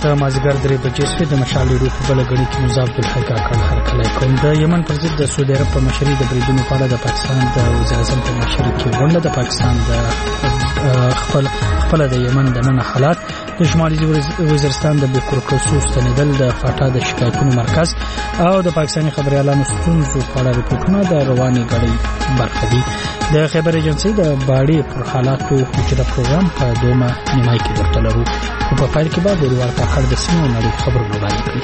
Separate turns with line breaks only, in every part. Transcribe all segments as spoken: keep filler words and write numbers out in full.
د مازیګر درې بجې شوې د مشال ریډیو په بله ګڼې کې مزاف الحق کاکړ هرکلی کوم. د یمن پر ضد د سعودي عرب په مشرۍ د بریدونو په اړه د پاکستان د وزیراعظم په مشرۍ کې غونډه. د پاکستان د خپل خپل د یمن د نن حالات، د شمالي وزیرستان د بیکورکسو ستنېدل، د فاټا د شکایتونو مرکز او د پاکستاني خبريالانو ستونزو په اړه رپورټونه د روانې غړۍ برخه دي. د خبر ایجنسۍ د باړې پر حالاتو حجره پروګرام په دومه نیمایي کې ورته لرو او په پایل کې به ګوريوال کاکړ د سیمې او نړۍ خبرونه وړاندې کړي.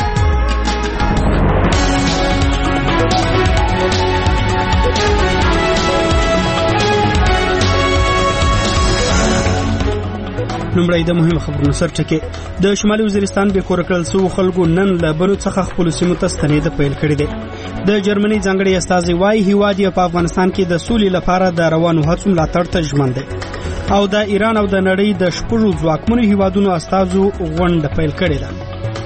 لومړی د مهمو خبرونو سرټکي. د شمالي وزیرستان به کور کړل سو خلکو نن له بنو څخه خپل سیمو ته ستنېد پیل کړی دی. د جرمني ځانګړي استازي وايي هیواد په افغانستان کې د سولې لپاره د روانو هڅو ملاتړ ته ژمن دی او د ایران او د نړۍ د شپږو ځواکمنو هیوادونو استازو غونډه پیل کړې ده.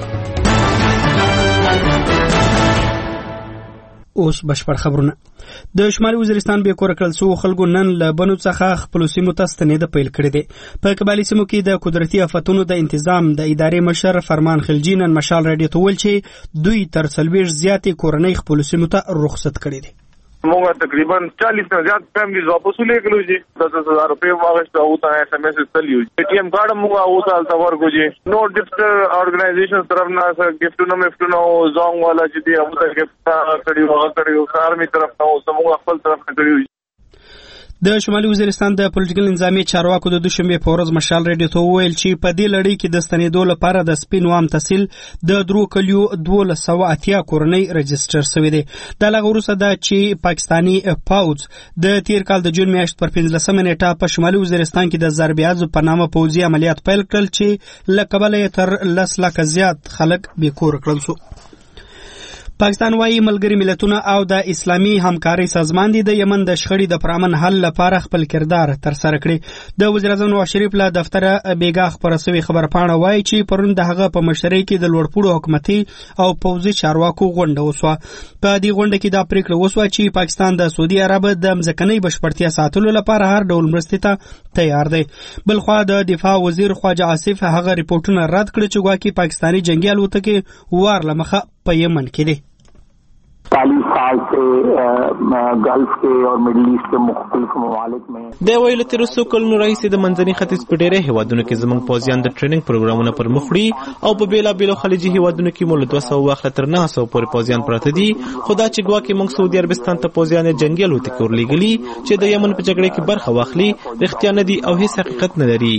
اوس بشپړ خبرونه. د شمالي وزیرستان به کور کړل سو خلکو نن له بنو څخه خپل سیمو ته ستنېد پیل کړی دی. په قبایلی سیمو کې د قدرتي آفتونو د تنظیم د ادارې مشر فرمان خلجی نن مشال رادیو ته ویل چې دوی تر څلوېښت زیاتې کورنۍ خپل سیمو ته رخصت کړي دي.
موږ تقریبا چالیس نه زیات فیملیز واپس ولېږلو چې دس هزار روپۍ واغېسته او ته ایس ایم ایس استلی و پی ټي ایم کارډ موږ او ته هلته ورکړو چې نو ډفټر ارګنایزیشن طرف نه ګفټونه مفټونه او زونګ والا چې دی هغه ته ګفټ کړي او هغه کړي او آرمي طرف نه او موږ خپل طرف نه کړي.
د شمالي وزیرستان د پولیټیکل نظامي چارواکو د دوشنبه په ورځ مشال رادیو ته ویل چې په دې لړۍ کې د ستنېدو لپاره د سپین وام تحصیل د درو کلیو دوه سوه اتیا کورنۍ رجستر شوې دي. د لغه وروسته دا چې پاکستاني پوځ د تیر کال د جون میاشت پر پنځلسمه نیټه په شمالي وزیرستان کې د ضربیازو په نامه پوځي عملیات پیل کړل چې له کبله یې تر لس لکه زیات خلک بیکور کړل شو. پاکستان وايي ملګری ملتونه او د اسلامي همکاري سازمان دي د یمن د شخړې د پرامن حل لپاره خپل کردار تر سره کړي. د وزیر اعظم نواز شریف له دفتر بیګا خبره سوي خبر پاڼه وايي چې پرون د هغه په مشرۍ کې د لوړپوړو حکومتي او پوځي چارواکو غونډه وسوه. په دې غونډه کې دا پریکړه وسوه چې پاکستان د سعودي عرب د مځکنۍ بشپړتیا ساتلو لپاره هر ډول مرستې ته تیار دی. بلخوا د دفاع وزیر خواجه آصف هغه ریپورتونه رد کړ چې ګواکې پاکستاني جنگي الوتکې وار لمخه په یمن کې دي.
चालीस साल से गल्फ के और मिडल ईस्ट के मुख्तलिफ ममालिक में
د ویلو تر څو کلونو راهیسې د منځني ختیځ په ډېرې هیوادونو کې زموږ پوځیان د ټریننګ پروګرامونو پر مخ وړي او په بیلابیلو خلیجي هیوادونو کې مو له دوه سوه واخله تر نهه سوه پورې پوځیان پراته دي. خو دا چې ګواکې موږ سعودي عربستان ته پوځیان جنګي الوتکې ورلېږلي چې د یمن په جګړه کې برخه واخلي رښتیا نه دي او هیڅ حقیقت نه لري.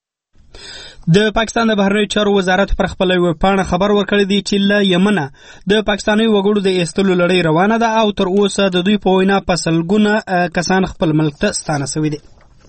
د پاکستان د بهرنیو چارو وزارت پر خپل ویبپاڼه خبر ورکړی دی چې له یمنه د پاکستاني وګړو د ایستلو لړۍ روانه ده او تر اوسه د دوی په وینا په سلګونه کسان خپل ملک ته ستانه شوي دي.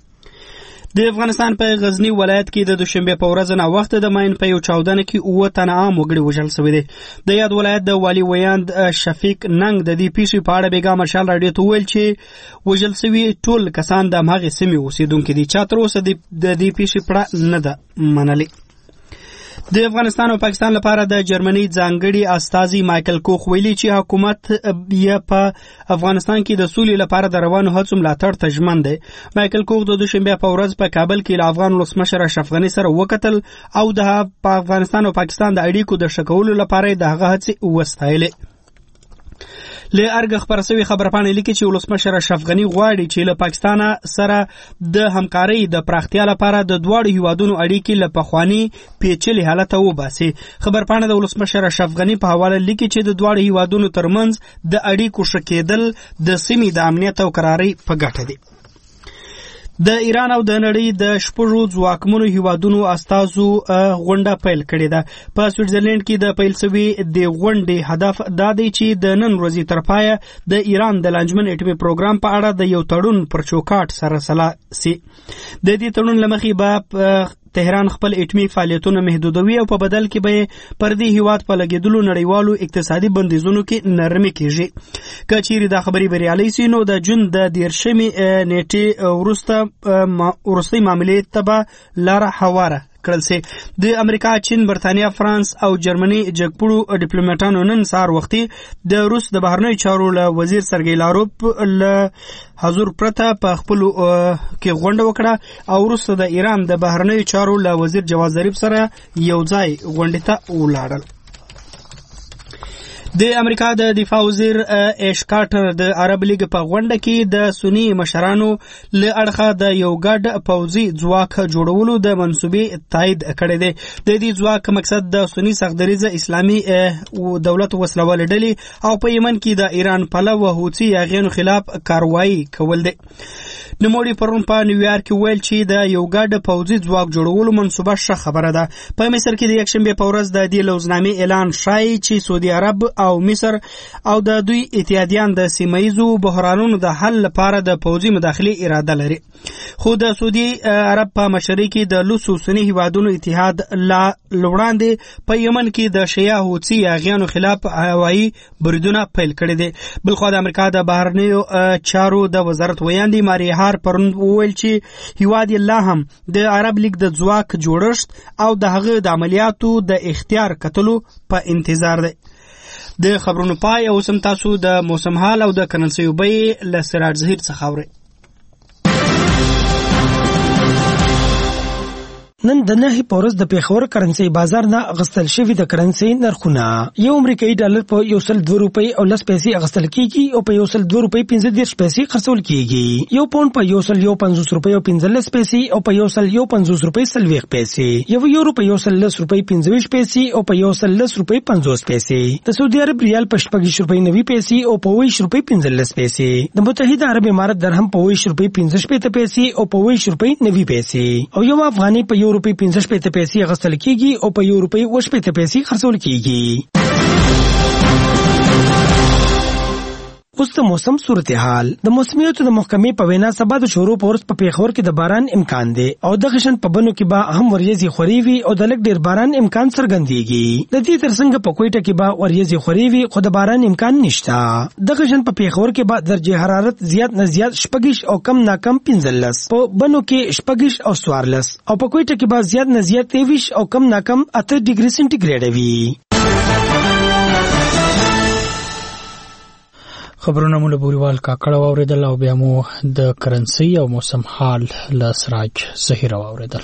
د افغانستان په غزنی ولایت کې د دوشنبه په ورځ نه وخت د ماین په یو چاودنه کې اوه تنه عام وګړي وژل شوي دي. د یاد ولایت د والي ویاند شفیق ننګ د دې پیښې په اړه بیګا مشال رادیو ته ویل چې وژل شوي ټول کسان د هماغې سیمې اوسېدونکي دي چې تر اوسه د دې پیښې په اړه نه ده منلې. د افغانستان او پاکستان لپاره د جرمني ځانګړي استازي مایکل کوخ ویلي چې حکومت یې په افغانستان کې د سولې لپاره د روانو هڅو ملاتړ ته ژمن دی. مایکل کوخ د دوشنبه په ورځ په کابل کې له افغان ولسمشر اشرف غني سره وکتل او د افغانستان او پاکستان د اړیکو د ښه کولو لپاره د هغه هڅې وستایلې. له ارګ خبرسوي خبرپاڼې لیکي چې ولسمشر اشرف غني غواړي چې له پاکستان سره د همکارۍ د پراختیا لپاره د دواړو هیوادونو اړیکې له پخواني پیچلي حالت وباسي. خبرپاڼه د ولسمشر اشرف غني په حواله لیکي چې د دواړو هیوادونو ترمنځ د اړیکو ښه کېدل د سیمې د امنیت او قرارۍ په ګټه دي. د ایران او د نړۍ د شپږو ځواکمنو هیوادونو استازو غونډه پیل کړې ده. په سویټزرلند کې د پیل شوې د غونډې هدف دا دی چې د نن ورځې تر پایه د ایران د لانجمن اټومي پروګرام په اړه د یو تړون پر چوکاټ سره سلا سي. د دې تړون له مخې به تهران خپل اټومي فعالیتونه محدودوي او په بدل کې به پر دې هیواد په لګیدلو نړیوالو اقتصادي بندیزونو کې نرمي کیږي. که چیرې دا خبرې بریالۍ سي نو د جون د دیرشمې نیټې وروسته وروستۍ معاملې ته به لاره هواره
کړل سي. د امریکا، چین، برتانیا، فرانس او جرمني جګپوړو ډیپلوماټانو نن سهار وختي د روس د بهرنیو چارو له وزیر سرګی لاروف له حضور پرته په خپل کې غونډه وکړه او وروسته د ایران د بهرنیو چارو له وزیر جواد ظریف سره یو ځای غونډې ته ولاړل. د امریکا د دفاع وزیر ایش کارټر د عرب لیگ په غونډه کې د سنی مشرانو له اړخه د یو ګډ پوځي ځواک جوړولو د منصوبې تایید کړی دی. د دې ځواک مقصد د سنی سختدریزه اسلامي دولت وسلوال ډلې او په یمن کې د ایران پلو او حوثي یاغیانو خلاف کاروایی کول دی. نوموړي پرون په نیویارک کې ویل چې د یو ګډ پوځي ځواک جوړولو منصوبه ښه خبره ده. په مصر کې د یکشنبه په ورځ د دې لوزنامې اعلان شای چې سعودي عرب او مصر او د دوی اتحادیان د سیمایزو بحرانونو د حل لپاره د پوځي مداخلې اراده لري. خو د سعودي عرب په مشرۍ کې د لوسو سنی هیوادونو اتحاد لا لوړاندې په یمن کې د شیعه حوثي یاغیانو خلاف هوایي بریدونه پیل کړي دي. بلخو د امریکا د بهرنیو چارو د وزارت ویاندې ماری هار پرون وویل چې هیواد الله هم د عرب لیگ د ځواک جوړښت او د هغه د عملیاتو د اختیار کتلو په انتظار دی. د خبرونو پای او سم تاسو د موسم حال او د کرنسي وبې له سراج ظهیر څخه اورئ.
نن د نهي پورز د پیښور کرنسي بازار نه اغستل شوی د کرنسي نرخونه یو امریکایي ډالر په یو سل دوه روپۍ او لس پیسې اغستل کیږي او په یو سل دوه روپۍ پنځه دېرش پیسې خرڅول کیږي. یو پاوند په یو سل یو پنځوس روپۍ او پنځلس پیسې او په یو سل یو پنځوس روپۍ څلوېښت پیسې. یو یورو په یو سل لس روپۍ پنځه ویشت پیسې او په یو سل لس روپۍ پنځوس پیسې. د سعودي عرب ریال په شپږ روپۍ نوي پیسې او په اووه روپۍ پنځلس پیسې. د متحده عرب امارات درهم په اووه روپۍ پنځه شپېته پیسې او په اووه روپۍ نوي پیسې. او یو افغاني په یو روپۍ پنځه شپېته پیسې اغستل کیږي او په یو روپۍ اووه شپېته پیسې خرڅول کیږي. اوس د موسم صورتحال. د موسمیاتو د محکمې په وینا سبا د شروع په ورځ په پیښور کې د باران امکان دی او د غشن په بنو کې به هم وریځي خوري وي او د لږ ډیر باران امکان څرګندېږي. د دې ترڅنګ په کوټه کې به وریځي خوري وي خو د باران امکان نشته. د غشن په پیښور کې به درجه حرارت زیات نه زیات شپږ او کم نه کم پنځلس، په بنو کې شپږ او څوارلس او په کوټه کې به زیات نه زیات تیویش او کم نه کم اته ډیګري سنټیګریډ وي.
خبرونه مو له بوریوال کاکړه واوریدل او بیا مو د کرنسي او موسم حال له سراج ظهیر واوریدل.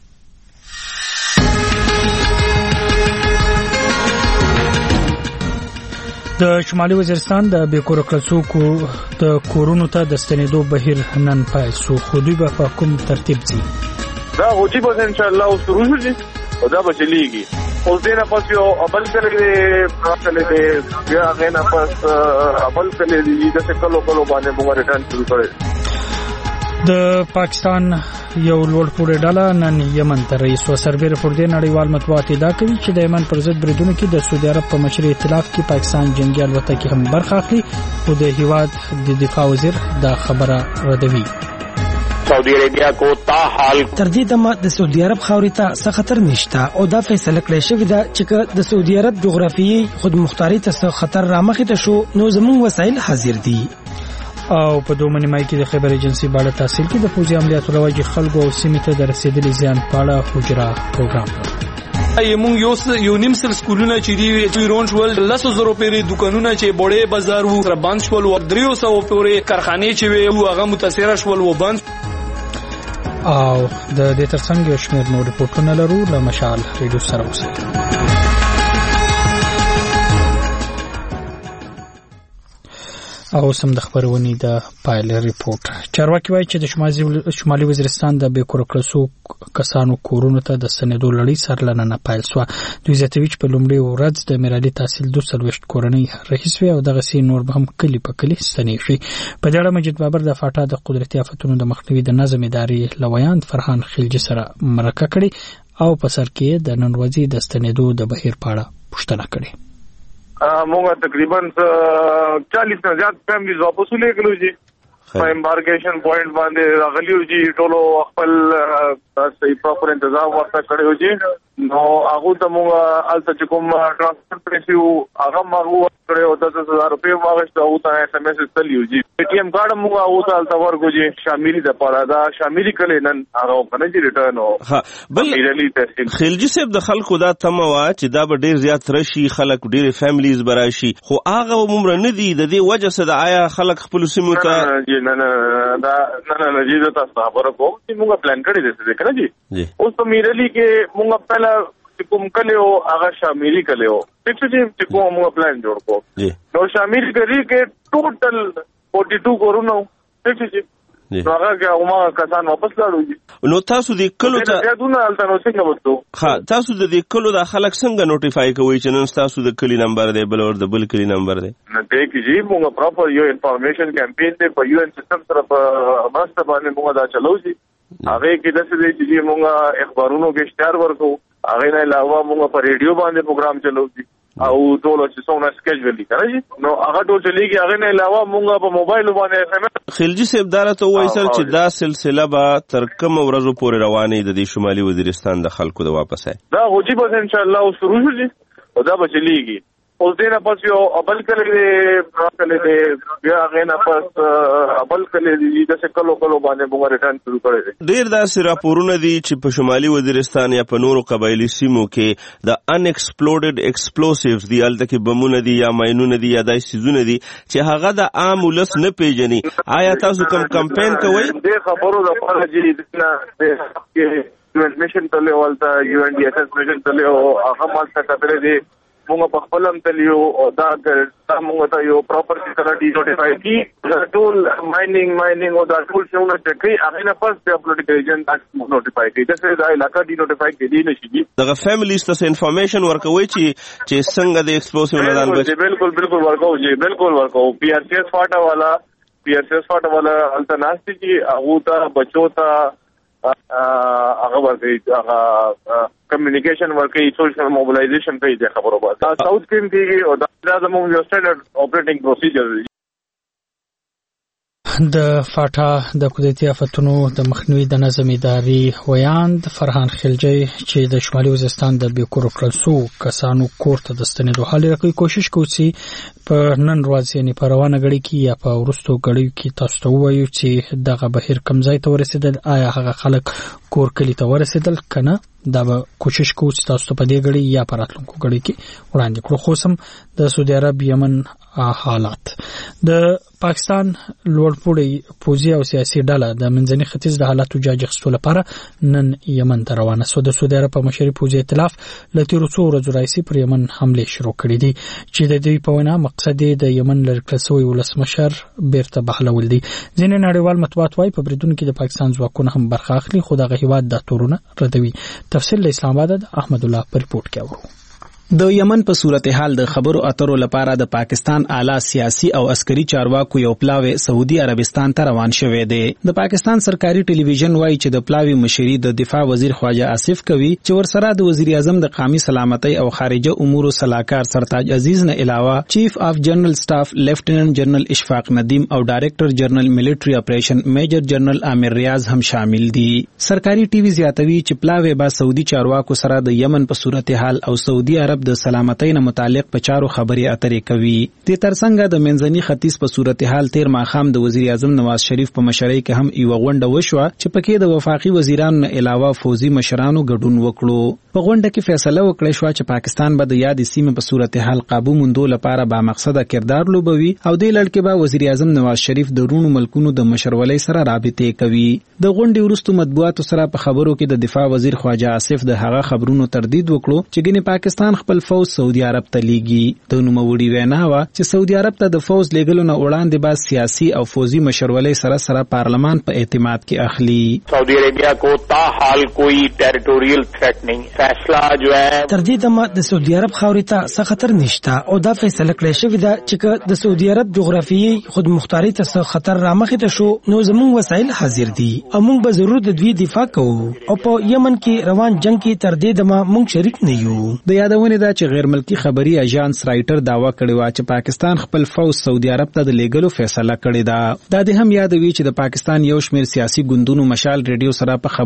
د شمالي وزیرستان د بیکور کلڅوکو د کورونو ته د ستنېدو بهیر نن پیل شو، خو دوی به په کوم ترتیب ځي؟
دا غوټي به ان شاء الله شروع شي او دا به چلیږي. اوس دې نه پس یو ابل کړي راځلې دې بیا غینا پس ابل کړي دې د کلو کلو باندې موږ ریټرن شروع کړی.
د پاکستان یو لوړ پوړی ډله نن یمن ته رئیس و سربېره پر دې نړیوال مطبوعات ادعا کوي چې د یمن پر ضد بریدونو کې د سعودي عرب په مشرۍ ائتلاف کې پاکستان جنگي الوتکې هم برخه اخلي، خو د هیواد د دفاع وزیر دا خبره ردوي.
سعودي عربیا کو تا حال
تر دې دمه د سعودي عرب خاورې ته څه خطر نشته او دا فیصله کړې شوې ده چې د سعودي عرب جغرافیایي خودمختاري ته څه خطر رامخې ته شو نو زموږ وسایل حاضر دي.
او په دوه نیمایي کې د خبر ایجنسی بالا تحصیل کې د پوځي عملیاتو لوجې خلکو او سیمې ته د رسیدلي زیان په اړه حجره پروګرام
یمون یو یو نیم سل سکولونه چې دی رونج ول لاسو زرو پیری دکانونه چې بوړې بازار وو تر بند شول او دریو سو پورې کارخانه چې وو هغه متاثر شول و بند.
او د دې ترڅنګ یو شمېر نور رپورټونه لرو له مشال ریډیو سره اوسئ. او سم د خبرونې د پایل ریپورت. چارواکي وایي چې د شمالي وزیرستان د بیکور کلڅوک کسانو کورونو ته د ستنېدو لړۍ سرلننه پیل شوه. دوی زیاتوي چې په لومړۍ ورځ د معیاري تحصیل دوه څلوېښت کورنۍ رهي شوې او دغسې نور به هم کلي په کلي ستنې شي. په دې اړه مجید بابر د فاټا د قدرتي آفتونو د مخنیوي د نظم ادارې له ویاند فرهان خلجي سره مرکه کړې او په سر کې د نن ورځې د ستنېدو د بهیر په اړه پوښتنه کړې.
موږ تقریبا چالیس نه زیات فیملیز واپس ولېږلو چې په امبارکیشن پوینټ باندې راغلیو چې ټولو خپل صحیح پراپر تنظیم ورته کړی و چې نو هغه ته موږ الته چې کوم ټرانسپورټ پیسې وو هغه موږ کړی و دس هزار روپۍ واغېسته هغه ته ایس ایم ایس استلی و چې پی ټي ایم کارډ موږ هغه ته الته ورکړو چې شاملي دپاره دا شاملي کړی نن هغه که نه چې ریټرن و
بل خلجي صاحب د خلکو دا تمه وه چې دا به ډېر زیات راشي خلک ډېرې فیملیز به راشي خو هغه عمره نه دي د دې وجه څه ده آیا خلک خپلو سیمو ته
نه نه دا نه نه جی زه تاسو ته خبره کوم چې موږ پلان کړی دی څه دی که نه جی اوس په میرلي کې موږ پهله چې کوم کلی و هغه شاملي کلی و ټیک شو چې کوم موږ پلان جوړ کړو نو شاملي کلي کې ټوټل فورټي ټو کورونه و ټیک شو چې نو هغه کې هغومغه کسان واپس لاړو
نو تاسو دې کلو ته
زیاتونه هلته نو څنګه وتو
ښه تاسو د دې کلو دا خلک څنګه نوټیفای کوئ چې نن ستاسو د کلي نمبر دی بل اور د بل کلي نمبر دی
نه دی کې جی موږ پراپر یو انفارمیشن کمپین دی په یو ان سیستم سره په مرسته باندې موږ دا چلو جی هغه کې داسې دی چې موږ اخبارونو کې اشتهار ورکو هغه نه علاوه موږ په ریډیو باندې پروګرام چلو جی او ټول چې څونه سکیجول دي کنه جی نو هغه ټول چلیږي هغه نه علاوه موږ په موبایل باندې
خلجي صاحب دا راته وایي سر چې دا سلسله به تر کومه ورځو پورې روانې د دې شمالي وزیرستان د خلکو د واپس
دا هوجي بس ان شاء الله شروع شي او دا به چلیږي اوس دې نه پس یو ابل کلی دی کلی دی بیا هغې نه پس ابل کلی دی داسې کلو کلو باندې موږ ریټرن شروع کړی دی
ډېر داسې راپورونه دي چې په شمالي وزیرستان یا په نورو قبایلي سیمو کې د ان ایکسپلوډډ ایکسپلوسیوز دي هلته کې بمونه دي یا ماینونه دي یا داسې څیزونه دي چې هغه د عام ولس نه پیژني آیا تاسو کوم کمپین کوئ
دې خبرو دپاره چې یو ان میشن تللی و هلته یو ان ډي ایس ایس میشن تللی و هغه هم هلته کتلی دی موږ په خپل هم تللیو او دا دا موږ ته یو پراپر سره ډي نوټیفای کړي ټول مایننګ مایننګ او دا ټول شیونه چې کوي هغې نه پس بیا پولیټیکل ایجنټ دا نوټیفای کوي داسې دا علاقه ډي نوټیفای کېدی نه شي
دغه فیملیز ته انفارمیشن ورکوئ چې چې څنګه د ایکسپلوسیو نه ځان بچي
بالکل بالکل ورکوو جی بالکل ورکوو پی آر سی ایس فاټه والا پی آر سی ایس فاټه والا هلته ناست دي چې هغو ته بچو ته هغه ورکوي هغه کمیونیکیشن ورکوي سوشل موبلایزیشن کوي د خبرو باندې ساوث کې هم کېږي او دا زموږ یو سټنډرډ اپریټینګ پروسیجر دی
د فاټا د قدرتي آفتونو د مخنیوي د نظم ادارې ویاند فرهان خلجي چې د شمالي وزیرستان د بیکور کړل سو کسانو کور ته د ستنېدو حال لري کوشش کوي چې په نن ورځ یعنی په روانه غړي کې یا په ورستو غړي کې تاسو ته وایو چې دغه بهیر کم ځای ته ورسېدل آیا هغه خلک کور کلی ته ورسېدل کنه دا به کوشش کوو چې تاسو ته په دې غړي یا په راتلونکو غړي کې وړاندې کړو خو سم د سعودي عرب یمن حالات د پاکستان لوړپوړی پوځي او سیاسي ډله د منځني ختیځ د حالاتو جاج اخیستو لپاره نن یمن ته روانه سو د سعودي عرب په مشري پوځي ائتلاف له تیرو څو ورځو راهیسې پر یمن حملې شروع کړې دي چې د دوی په وینا مقصد یې د یمن لرې کړل سوی ولسمشر بیرته بحالول دي ځینې نړیوال مطبوعات وایي په بریدونو کې د پاکستان ځواکونه هم برخه اخلي خو دغه هیواد دا تورونه ردوي تفصیل له اسلام آباد احمد الله پر رپورټ کې اورو
د یمن په صورتحال د خبرو اترو لپاره د پاکستان اعلی سیاسي او عسکري چارواکو یو پلاوی سعودي عربستان ته روان شوی دی د پاکستان سرکاري ټلویزیون وایي چې د پلاوی مشري د دفاع وزیر خواجه آصف کوي چې ورسره د وزیر اعظم د قومي سلامتۍ او خارجه امور صلاحکار سرتاج عزیز نه علاوه چیف اف جنرال سټاف لیفټیننټ جنرال اشفاق ندیم او ډایریکټر جنرال ملټری اپریشن میجر جنرال عامر ریاض هم شامل دي سرکاري ټي وي زیاتوي چې پلاوی با سعودي چارواکو سره د یمن په صورتحال او سعودي عرب د سلامتۍ نه متعلق په چارو خبرې اترې کوي د ترڅنګ د منځني ختیځ په صورتحال تیر ماخام د وزیر اعظم نواز شریف په مشرۍ کې هم یو غونډه وشوه چې پکې د وفاقي وزیرانو نه علاوه فوزي مشرانو ګډون وکړو په غونډه کې فیصله وکړه شو چې پاکستان به د یاد سیمه په صورتحال قابو موندو لپاره با مقصده کردار لوبوي او د لړ کې به وزیر اعظم نواز شریف د رونو ملکونو د مشرولۍ سره رابطې کوي د غونډې وروسته مطبوعاتو سره په خبرو کې د دفاع وزیر خواجه آصف د هغه خبرونو تردید وکړو چې ګینه پاکستان خپل فوج سعودي عرب ته لیږي د نوموړي وینا وا چې سعودي عرب ته د فوج لیږلو نه وړاندې بعد سیاسي او فوجي مشرولۍ سره سره پارلمان په اعتماد کې اخلي
سعودي عربیہ کو تاحال کوئی ټریټوریل تھریټ نہیں فیصله جو ہے
تر دې دمه د سعودي عرب خاورې ته څه خطر نشته او دا فیصله کړې شوې ده چې د سعودي عرب جغرافیایي خودمختاري ته څه خطر رامخې ته شو نو زموږ وسایل حاضر دي او موږ به ضرور د دوی دفاع کوو او په یمن کې روان جنگ کې تر دې دمه موږ شریک نه یو
د یادونه ده چې غیر ملکی خبري اژانس رائټر داوا کړی و چې پاکستان خپل فوج سعودي عرب ته د لیږلو فیصله کړې ده دا د هم یادوي چې د پاکستان یو شمېر سیاسي ګوندونو مشال ریډیو سره په خبرو کې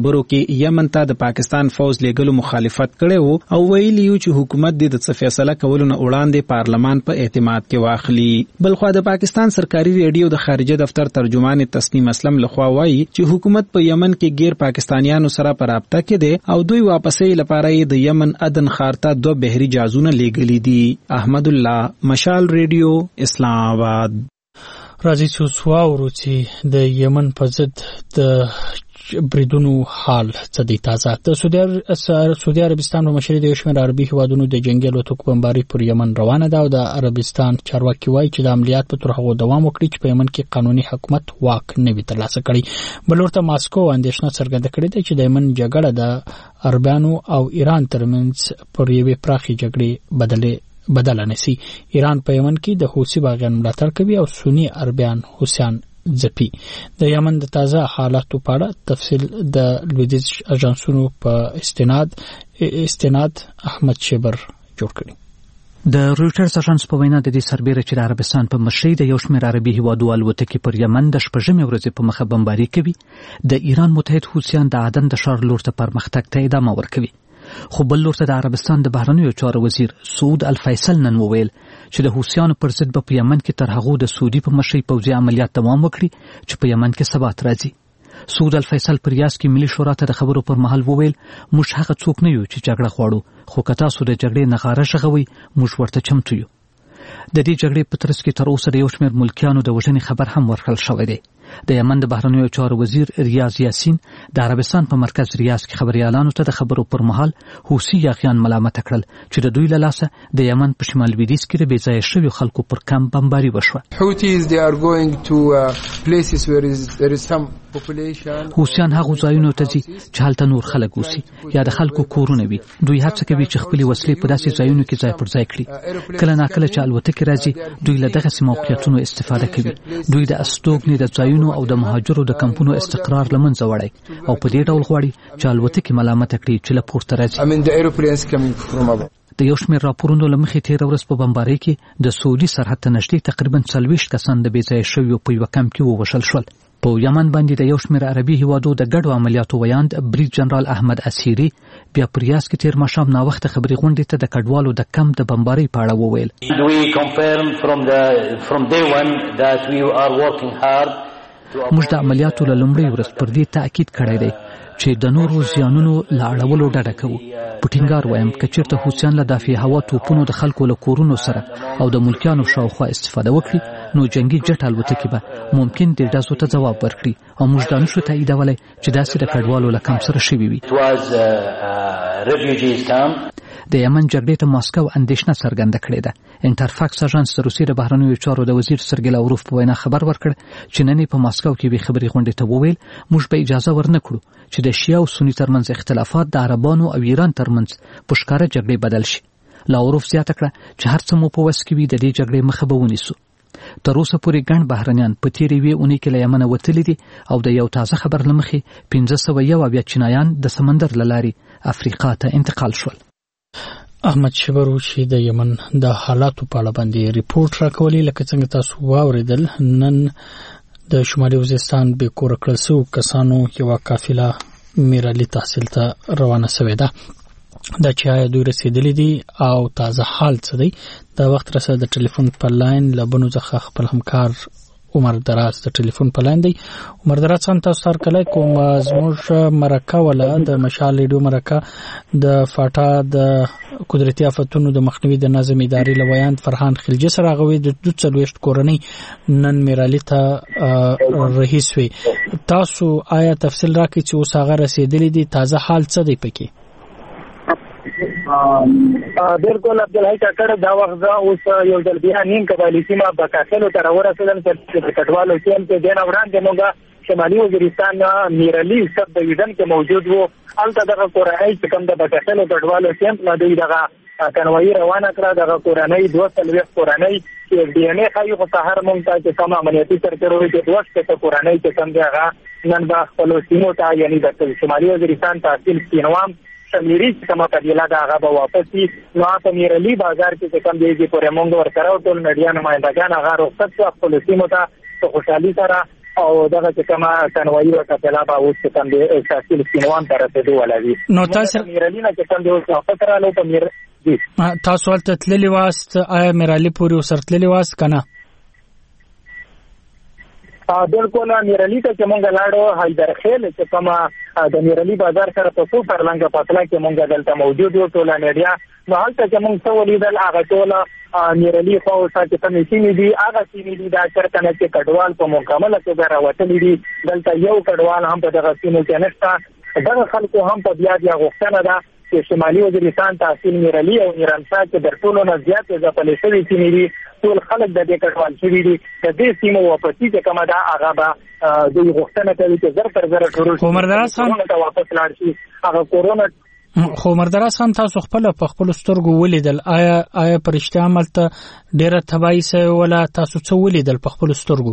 کې یمن ته د پاکستان فوج لیږلو مخالفت کړی وو او ویلي و چې حکومت د څه فیصله کولو نه وړاندې پارلمان په اعتماد کې واخلي. بلخوا د پاکستان سرکاري ریډیو د خارجه دفتر ترجمان تسنیم اسلم لخوا وایي چې حکومت په یمن کې غیر پاکستانیانو سره په رابطه کې دی او دوی واپسې لپاره د یمن ادن ښار ته دوه بحري جهازونه لیږلي دي. احمد الله، مشال ریډیو، اسلام آباد.
راځي چې واورو چې د یمن په ضد د بریدونو حال څه دی تازه. د سعودي عربستان په مشرۍ د یو شمېر عربي هیوادونو د جنګي الوتکو بمباري پر یمن روانه ده او د عربستان چارواکي وایي چې د عملیات په تر هغو دوام وکړي چې په یمن کې قانوني حکومت واک نه وي ترلاسه کړی. بل ورته ماسکو اندېښنه څرګنده کړې ده چې د یمن جګړه د عربانو او ایران ترمنځ پر یوې پراخې جګړې بدلې بدل نسی. ایران په یمن کې د حوثي باغیانو ملاتړ کوي او سنی عربیان حوثیان ځپي. د یمن د تازه حالاتو په اړه تفصیل د لویدیځ اژانسونو په استناد استناد احمد شبر جوړ کړي.
د رويټرز اژانس په وینا د دې سربېره چې د عربستان په مشرۍ د یو شمېر عربي هیوادو الوتکې پر یمن د شپږمې ورځې په مخه بمباري کوي، د ایران متحد حوثیان د عدن د ښار لور ته پرمختګ ته ادامه ورکوي. خو بل لور ته د عربستان د بهرنیو چارو وزیر سعود الفیصل نن وویل چې د حوثیانو پر ضد په یمن کې تر هغو د سعودي په مشرۍ پوځي عملیات دوام وکړي چې په یمن کې ثبات راځي. سعود الفیصل پر ریاض کې ملي شورا ته د خبرو پر مهال وویل موږ هغه څوک نه یو چې جګړه غواړو، خو که تاسو د جګړې نغاره ږغوئ موږ ورته چمتو یو. د دې جګړې په ترڅ کې تر اوسه د یو شمېر ملکیانو د وژنې خبر هم ورکړل شوی دی. د یمن د بهرنیو چارو وزیر ریاض یاسین د عربستان په مرکز ریاض کې خبريالانو ته د خبرو پر مهال حوثي یاغیان ملامت کړل چې د دوی له لاسه د یمن په شمال لویدیځ کې د بې ځایه شویو خلکو پر کم بمباري وشوه. حوثیان هغو ځایونو ته ځي چې هلته نور خلک اوسي یا د خلکو کورونه وي. دوی هڅه کوي چې خپلې وسلې په داسې ځایونو کې ځای پر ځای کړي. کله ناکله چې الوتکې راځي دوی له دغسې موقعیتونو استفاده کوي. دوی د استوګنې د ځایونو او د مهاجرو د کمپونو استقرار لمنځه وړي او په دې ډول غواړي چې الوتکې ملامت کړي چې له پورته راځي. د یو شمېر راپورونو له مخې تېره ورځ په بمبارۍ کې د سعودي سرحد ته نږدې تقریبا څلوېښت کسان د بې ځایه شویو په یوه کمپ کې ووژل شول. په یمن باندې د یو شمېر عربي هیوادو د ګډو عملیاتو ویاند بریګ جنرال احمد اسیري بیا په ریاض کې تېر ماښام ناوخته خبري غونډې ته د کډوالو د کمپ د بمبارۍ په اړه وویل. موږ د عملیاتو له لومړۍ ورځ پر دې تاکید کړی دی چې د نورو زیانونو له اړولو ډډه کوو. په ټینګار وایم که چېرته حوثیان له دافع هوا توپونو د خلکو له کورونو سره او د ملکیانو شاوخوا استفاده وکړي نو جنگي جټ الوتکې به ممکن دې ډزو ته ځواب ورکړي او موږ دا نشو تاییدولی چې داسې د کډوالو له کمپ سره شوي وي. د یمن جګړې ته ماسکو اندېښنه څرګنده کړې ده. انټرفاکس اژانس د روسیې د بهرنیو چارو د وزیر سرګی لاوروف په وینا خبر ورکړ چې نن په ماسکو کې به خبري غونډې ته وویل موږ به اجازه ورنه کړو چې د شیعه او سنی ترمنځ اختلافات د عربانو او ایران ترمنځ په ښکاره جګړې بدل شي. لاوروف زیاته کړه چې هر څه مو په وس کې وي د دې جګړې مخه به ونیسو. تر اوسه پورې ګڼ بهرنیان په تېرې یوې اونۍ کې له یمنه وتلي دي او د یو تازه خبر له مخې پنځه سوه یو اویا چینایان د سمندر له لارې افریقا ته انتقال شول.
احمد شبر چې د یمن د حالاتو په اړه باندې ریپورت راکولی لکه څنګه تاسو واوریدل نن د شمالي وزیرستان به کور کړل سو کسانو یو قافله میرالي تحصیل ته روانه شوې ده. دا چې آیا دوی رسیدلی دي او تازه حال څه دی دا وخت رسه د ټلیفون په لاین لبنو څخه خپل همکار عمر دراز د ټلیفون په لاین دی. عمر دراز څنګه تاسو سره کله کوم زموږ مرکه ولا د مشال ریډیو مرکه د فاټا د قدرتي آفتونو د مخنیوي د نظم ادارې لویان فرحان خلجي سره غوي د دوه څلوېښت کورنۍ نن میرالي ته رئیس وي. تاسو آیا تفصیل راکړئ چې اوس هغه رسیدلی دي تازه حال څه دی پکې؟
بالکل عبدالحی کاکړ دا وخت اوس یو ځل بیا نیم قبایلي سیمه بکاسلو ته راورسېدل چې کډوالو سیم کې دین وړاندې موږ شمالي وزیرستان میرالي سب ډویژن کې موجود وو. هلته دغه کورنۍ چې کوم د بکاسلو کډوالو سیم نه دوی دغه کنوایي روانه کړه. دغه کورنۍ دوه څلوېښت کورنۍ چې ډي ان اې ښایي خو سهار موږ ته چې کوم امنیتي سرتېرو چې دوه شپېته کورنۍ چې کوم دی هغه نن به خپلو سیمو ته یعنې د شمالي وزیرستان تحصیل سینوام شمیري چې کومه قبیله ده هغه به واپس شي. نو په میرالي بازار کې چې کوم دی پورې موږ ورسره ټول نډیا نمایندګان هغه رخصت شو خپلو سیمو ته په خوشحالي سره او دغه چې کومه تنوعي او کپلا به اوس چې کوم د تحصیل سینوان ته رسېدو ولوي.
نو تاسو
میرالي نه چې کوم د اوس فکر رااله په میر
تاسو ولته تللی واست آیا میرالي پورې وسر تللی واست کنه؟
بالکل میرالي ته چې مونږ لاړو حیدرخیل چې کومه د میرالي بازار سره په څو پرلنګ پاتلا کې مونږ دلته موجود یو ټول میډیا نو هلته چې مونږ څو لیدل هغه ټول میرالي خو چې کومې سیمې دي هغه سیمې دي دا چېرته نه چې کډوال په مکمله توګه راوتلي دي دلته یو کډوال هم په دغه سیمو کې نشته. دغه خلکو هم په بیا بیا غوښتنه ده چې شمالي وزیرستان تحصیل میرالي او میرانشاه چې در ټولو نه زیاتې ځپلې شوي سیمې دي ټول خلک د دې کډوال شوي دي د دې سیمو واپسي چې کومه ده هغه به دوی غوښتنه کوي چې زر تر زره ټول
خو مردراز خان
ته واپس لاړ شي. هغه کورونا
خو مردراز خان تاسو خپل په خپل سترګو ولیدل آیا آیا پرشته عملته ډیره تباہي سوي ولا تاسو څه ولیدل په خپل سترګو؟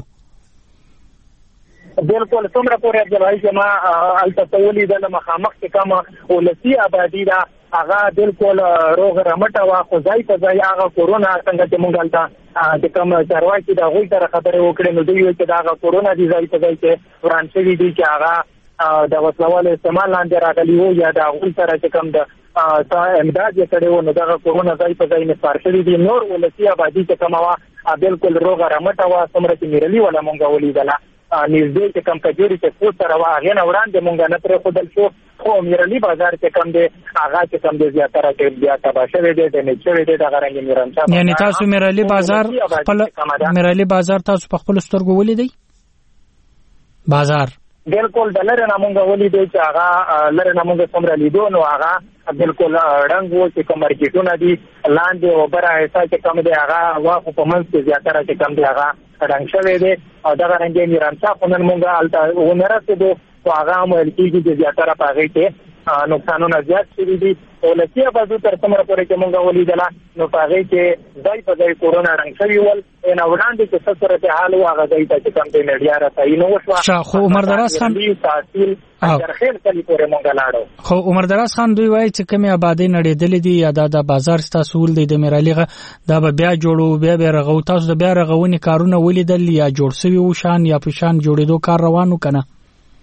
بالکل څومره پورې عبدالحی چې ما هلته ولیدل مخامخ چې کومه ولسي آبادي ده هغه بالکل روغ رمټه وه خو ځای په ځای هغه کورونا څنګه چې موږ هلته چې کوم چارواکي د هغوی سره خبرې وکړې نو دوی وایي چې د هغه کورونا دي ځای په ځای چې وران شوي دي چې هغه د وسلوال استعمال لاندې راغلي وو یا د هغوی سره چې کوم د امداد یې کړی وو نو دغه کورونا ځای په ځای نسپار شوي دي. نور ولسي آبادي چې کومه وه بالکل روغه رمټه وه څومره چې میرالي وله مونږ ولیدله نږدې چې کوم کجوري چې پوسټ سره وه هغې نه وړاندې مونږ نه پرېښودل شو خو میرالي بازار چې کوم دی هغه چې کوم دی زیاتره کې بیا تباه شوی دی ډیمیج شوی دی دغه رنګې میرانشاه
یعنې تاسو میرالي بازار خپل میرالي بازار تاسو په خپلو سترګو ولیدئ بازار؟
بالکل د لرې نه مونږ ولیدی چې هغه لرې نه مونږ څومره لیدو نو هغه بالکل ړنګ و چې کوم مارکیټونه دي لاندې او بره حصه چې کوم دی هغه واخو په منځ کې زیاتره چې کوم دی هغه ړنګ شوی دی او دغه رنګې میرانشاه خو نن مونږ هلته ونه رسېدو خو هغه هم ویل کېږي چې زیاتره په هغې کې نقصانونه زیات شوي دي. ولسي آبادو تر څومره پورې چې مونږ ولیدله نو په هغې کې ځای په ځای کورونا ړنګ شوي ول نه وړاندې چې څه صورتحال و هغه ځای ته چې کوم دی میډیا رسایي نه وشوه.
خو عمردراز خان
تحصیل حیدرخیل کلي پورې مونږ لاړو.
خو عمردراز خان دوی وایي چې کومې آبادۍ نړېدلې دي یا دا د بازار ستاسو ول دی د میرالي دا به بیا جوړو بیا بیا رغو تاسو د بیا رغونې کارونه ولیدل یا جوړ سوي و شان یا په شان جوړېدو کار روان و که نه؟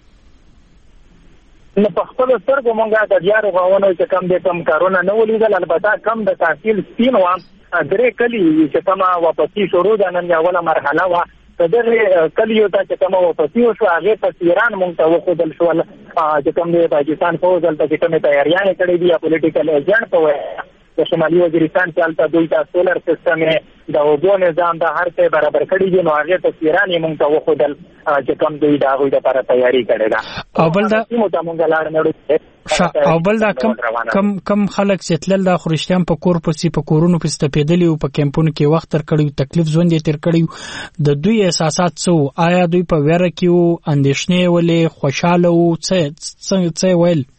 نو په خپلو سترګو مونږ د بیا رغونو چې کوم دی کوم کارونه نه ولیدل. البته کم د تحصیل سپین وه درې کلي چې کومه واپسي شروع ده نن اوله مرحله وه د دغې کلیو ته چې کومه واپسي وشوه هغې تصویران مونږ ته وښودل شول چې کوم دی پاکستان فوج هلته چې کومې تیاریانې کړې دي یا پولیټیکل ایجنټ په وایي د شمالي وزیرستان چې هلته دوی ته سولر سیسټم یې د اوبو نظام د هر څه برابر کړي دي نو هغې تصویران یې مونږ ته وښودل چې کوم دوی د هغوی دپاره تیاري کړې ده
او بل دا
سیمو ته مونږ لاړ نه
او بل دا کم کم کم خلک چې تلل دا خو رښتیا په کور پسې په کورونو پسې تپېدلي وو په کیمپونو کې وخت تېر کړی وو تکلیف ژوند یې تېر کړی وو د دوی احساسات څه وو؟ آیا دوی په ویره کې وو اندېښنې یې ولې خوشحاله وو څه څه یې ویل؟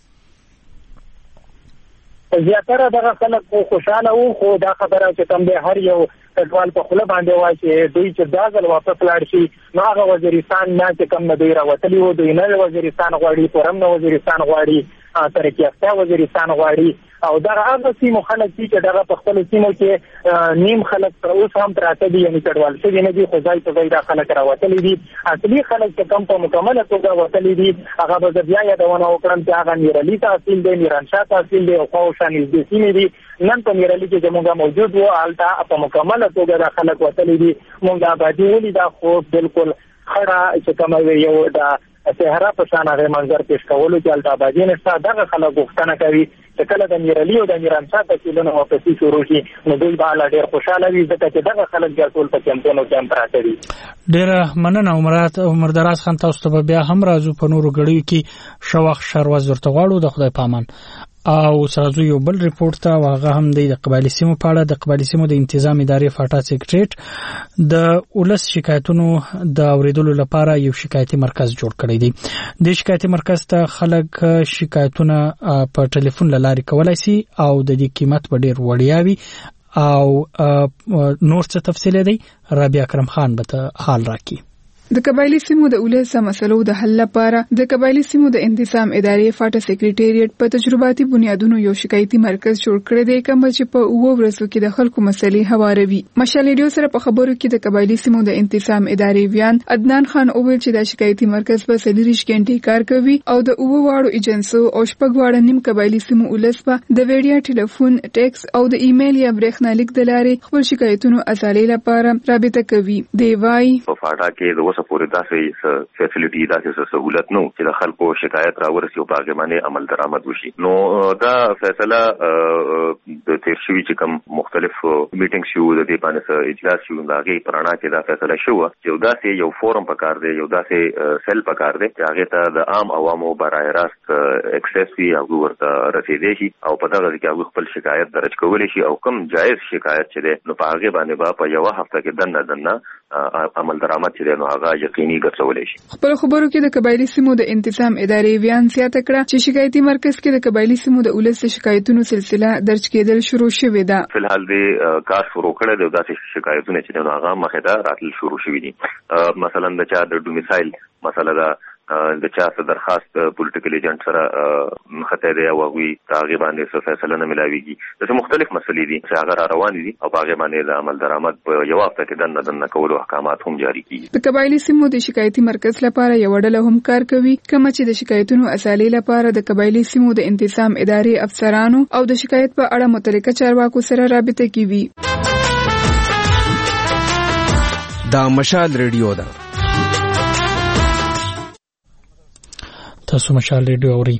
زیاتره دغه خلک خو خوشحاله وو خو دا خبره چې کوم دی هر یو کډوال په خوله باندې وایي چې دوی چې دا ځل واپس لاړ شي نو هغه وزیرستان نه چې کوم نه دوی راوتلي وو دوی نه وزیرستان غواړي پورم نه وزیرستان غواړي ترقي یافته وزیرستان غواړي او دغه هغه سیمو خلک دي چې دغه په خپلو سیمو کې نیم خلک تر اوسه هم پراته دي یعنې کډوال شوي نه دي خو ځای په ځای دا خلک راوتلي دي. اصلي خلک چې کوم په مکمله توګه وتلي دي هغه به زه بیا یادونه وکړم چې هغه میرالي تحصیل دی میرانشاه تحصیل دی او خواوشا نږدې سیمې دي. نن په میرالي کې چې مونږ موجود وو هلته په مکمله توګه دا خلک وتلي دي مونږ آبادي ولیده خو بالکل خړه چې کومه یو د صحرا په شان هغه منظر پیش کولو چې هلته آبادي نشته. دغه خلک غوښتنه کوي چې کله د میرالي او د میرانشاه تحصیلونه واپسي شروع شي نو دوی به هله ډېر خوشحاله وي ځکه چې دغه خلک بیا ټول په کیمپونو کې هم پراته دي.
ډېره مننه عمردراز خان تاسو ته به بیا هم راځو په نورو ګړیو کې ښه وخت ښه ورځ ورته غواړو د خدای په امان. او سرازو یو بل ریپورت ته او هغه هم د قبایلي سیمو په اړه د قبایلي سیمو د انتظام ادارې فاټا سیکریټریټ د ولس شکایتونو د اوریدلو لپاره یو شکایتي مرکز جوړ کړی دی. د شکایتي مرکز ته خلک شکایتونه په ټلیفون له لارې کولای شي او د دې قیمت به ډېر وړیا وي او نور څه تفصیل دی رابعه اکرم خان به ته حال راکړي.
د قبایلی سیمو د ولس مسلو د حل لپاره د قبایلی سیمو د انتظام ادارې فاټا سیکریټریټ په تجرباتي بنیادونو یو شکایتي مرکز جوړ کړی دی کوم چې په اوو ورځو کې د خلکو مسلې هواروي. مشال ریډیو سره په خبرو کې د قبایلی سیمو د انتظام ادارې ویان عدنان خان اوویل چې د شکایتي مرکز په سلیریش غنټې کار کوي او د اوو واړو ایجنسو او شپږ واړه نیم قبایلی سیمو ولس په د ویډیو ټلیفون ټیکس او د ایمیل یا برېښنالیک د لارې خپل شکایتونو ازالې لپاره رابطه کوي. دی وايي
په فاټا کې د اوسه پورې داسې فیسیلیټي داسې سہولت نو چې د خلکو شکایت راورسي او په هغه باندې عمل درآمد وشي. نو دا فیصله د تیر شوي چې کوم مختلف میټینګ شو د دې باندې اجلاس شو دا غي پرانا کې دا فیصله شو چې داسې یو فورم پکار دی یو داسې سیل پکار دی چې هغه ته د عام عوامو برای راست اکسس وي او ورته رسیدي شي او په دغه کې هغه خپل شکایت درج کولی شي او کوم جایز شکایت چې دی نو په هغه باندې با په یو هفته کې دنه دنه عمل درآمد چې دی نو هغه یقیني ګرځولای شي.
خپل خبرو کې د قبایلی سیمو د انتظام ادارې ویان زیاته کړه چې شکایتي مرکز کې د قبایلی سیمو د ولس شکایتونو سلسله درج کېدل شروع شوې ده.
په الحال د کار شروع کړل د داسې شکایتونو چې نو هغه مخه ده راتل شروع شوې دي. مثلا د چا د ډومیسایل مسله ده د چا څه درخواست پولیټیکل ایجنټ سره مخته دی او هغه هغه باندې څه فیصله نه ملاويږي. د مختلف مسلې دي چې هغه روان دي او هغه باندې د عمل درآمد په یو هفته کې دنه دنه کولو احکامات هم جاری کیږي.
د قبایلی سیمو د شکایتي مرکز لپاره یو ډله هم کار کوي کوم چې د شکایتونو ازالې لپاره د قبایلی سیمو د انتظام ادارې افسرانو او د شکایت په اړه متعلقه چارواکو سره رابطه کوي.
دا مشال ریډیو ده.
تاسو مشال ریډیو اورئ.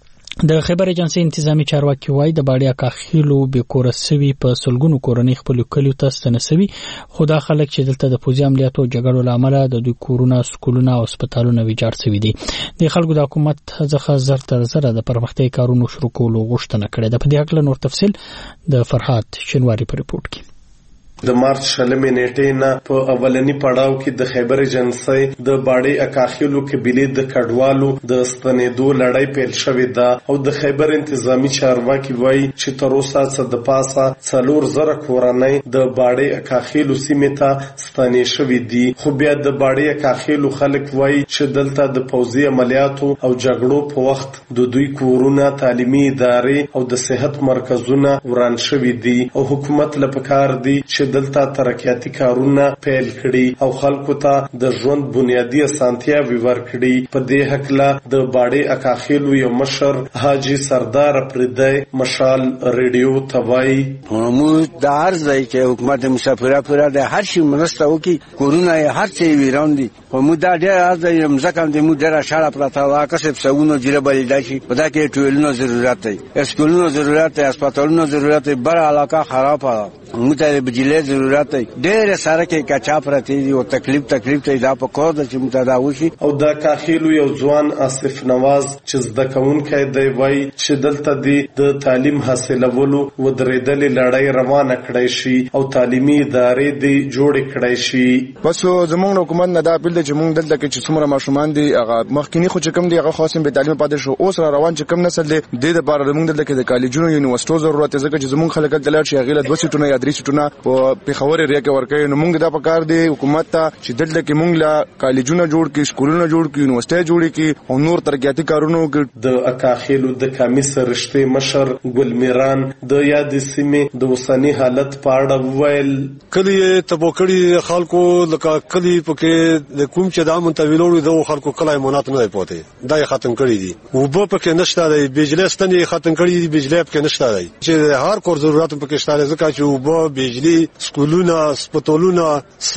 د خبر ایجنسی انتظامی چارواکي وایي د باډیا کاخیلو به کورسوي په سلګونو کورنۍ خپل کلیو ته ستنسوي خو دا خلک چې دلته د پوځي عملیاتو او جګړو لامل د دوی کورونه سکولونه او هسپتالونه ویجاړ شوي دي. د خلکو د حکومت څخه زر تر زر د پرمختګ کارونو شروع کولو غوښتنه کړې ده. په دې اړه نور تفصیل د فرحات شنواری په ریپورت کې.
د مارچ شلمې نیټې نه په اولنی پړاو کې د خیبر ایجنسی د باډي اکاخیلو قبیلې د کډوالو د ستنېدو لړۍ پیل شوې ده او د خیبر انتظامی چارواکي وایي چې تر اوسه څه د پاسه څلور زره کورنۍ د باډي اکاخیلو سیمې ته ستنې شوې دي. خو بیا د باډي اکاخیلو خلک وایي چې دلته د پوځي عملیاتو او جګړو په وخت د دوی کورونه تعلیمي ادارې او د صحت مرکزونه وران شوي دي او حکومت لپاره دی چې دلته ترقیاتي کارونه پیل کړي او خلکو ته د ژوند بنیادی اسانتیاوې ورکړي. په دې حقله د باډي اکاخیلو یو مشر حاجی سردار پردی مشال ریډیو ته وایي
موږ د هر ځای چې حکومت مسافره پوره د هر شي مرسته وکړي کورونه یې هر څه ویران دي خو موږ دا ډېر هر ځای مځکه د موږ ډېره شاړه پراته وه کسب سوونه جیره بلېدای شي په دا کې ټویلونه ضرورت دی اسکولونو ضرورت دی هسپتالونو ضرورت دی بره علاقه خرابه موږ ته د بجلۍ ضرورت دی ډېرې سړکې کچا پرتې دي او تکلیف تکلیف ته دا په کور ده چې موږ دا وشي.
او د کاخیلو یو ځوان آصف نواز چې زده کوونکی دی وایي چې دلته دی د تعلیم حاصلولو ودرېدلې لړۍ روانه کړی شي او تعلیمي ادارې دی جوړې کړی شي.
بس زموږ حکومت نه دا اپیل دی چې موږ دلته کې چې څومره ماشومان دي هغه مخکینی خو چې کوم دی هغه خاص به تعلیم پاتې شو اوس را روان چې کوم نسل دی د لپاره موږ دلته کې د کالجونو یونیورسيټو ضرورت دی ځکه چې زموږ خلک دلته شي هغه دوه سیټونه یا درې سیټونه په پیښور ایریا کې ورکوي. نو موږ دا پکار دی حکومت ته چې دلته کې موږ لا کالجونه جوړ کړي سکولونه جوړ کړي یونیورسيټي جوړ کړي او نور ترقیاتي کارونه وکړي.
د اکاخیلو د کمیس رشته مشر ګل میران د یاد سیمې د اوسنی حالت په اړه وویل
کلی تبوکړي خلکو لکه کلی پکې د کوم چې د منتویلونو د خلکو کلای مونات نه پوهته دا ختم کړی دي او په پکې نشته دی بجلی ستنې ختم کړی دي بجلی پکې نشته دی چې هر کور ضرورت پکې شته ځکه چې وب بجلی سکولونه هسپتالونه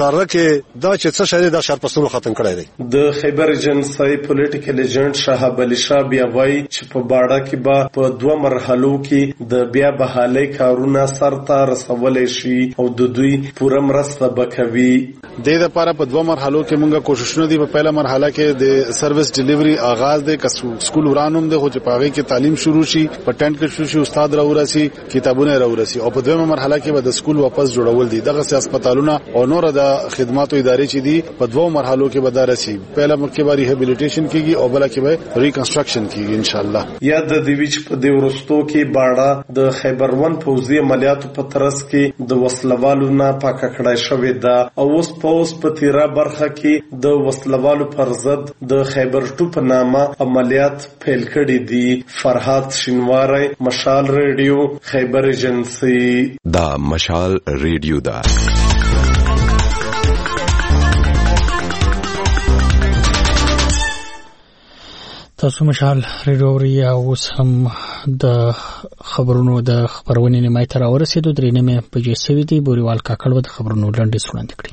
سړکې دا چې څه شری دا شرپسونو ختم کړی دی.
د خیبر ایجنسی پولیټیکل ایجنټ شهاب علي شاه بیا وایي چې په باډا کې به په دوه مرحلو کې د بیا بحالي کارونه سرته رسولای شي او د دوی پوره مرسته وکوي.
د دې لپاره په دوه مرحلو کې موږ کوششونه دي. په پهله مرحله کې د سرویس ډیلیوري آغاز دی که سکول ورانوم دی خو چې په هغه کې تعلیم شروع شي په ټنټ کې شروع شي استاد راورسي کتابونه راورسي او په دویمه مرحله کې به د سکول واپس جوړول دي دغه هسپتالونه او نور د خدماتو ادارې چې دي په دوه مرحلو کې به دارسي پهله مکه به ریهابیلیټیشن کیږي او بل کې به ریکنسټرکشن کیږي ان شاء الله.
یا د دیویچ په دی ورستو کې باډا د خیبر ون پوځي عملیاتو په ترڅ کې د وسلوالو نه پاکه کړای شوې ده او اوس پوز په تیرا برخه کې د وسلوالو پر ضد د خیبر ټو په نامه عملیات پیل کړي دي. فرهاد شینواری، مشال ریډیو، خیبر ایجنسی.
دا مشال ریډیو دا
تاسو مشال ریډیو ری اوس هم د خبرونو د خبرونې نیمه تر ورسېدو درې نیمه بجې سوي دي. بوریوال کاکړ د خبرونو لنډیز وړاندې کړي.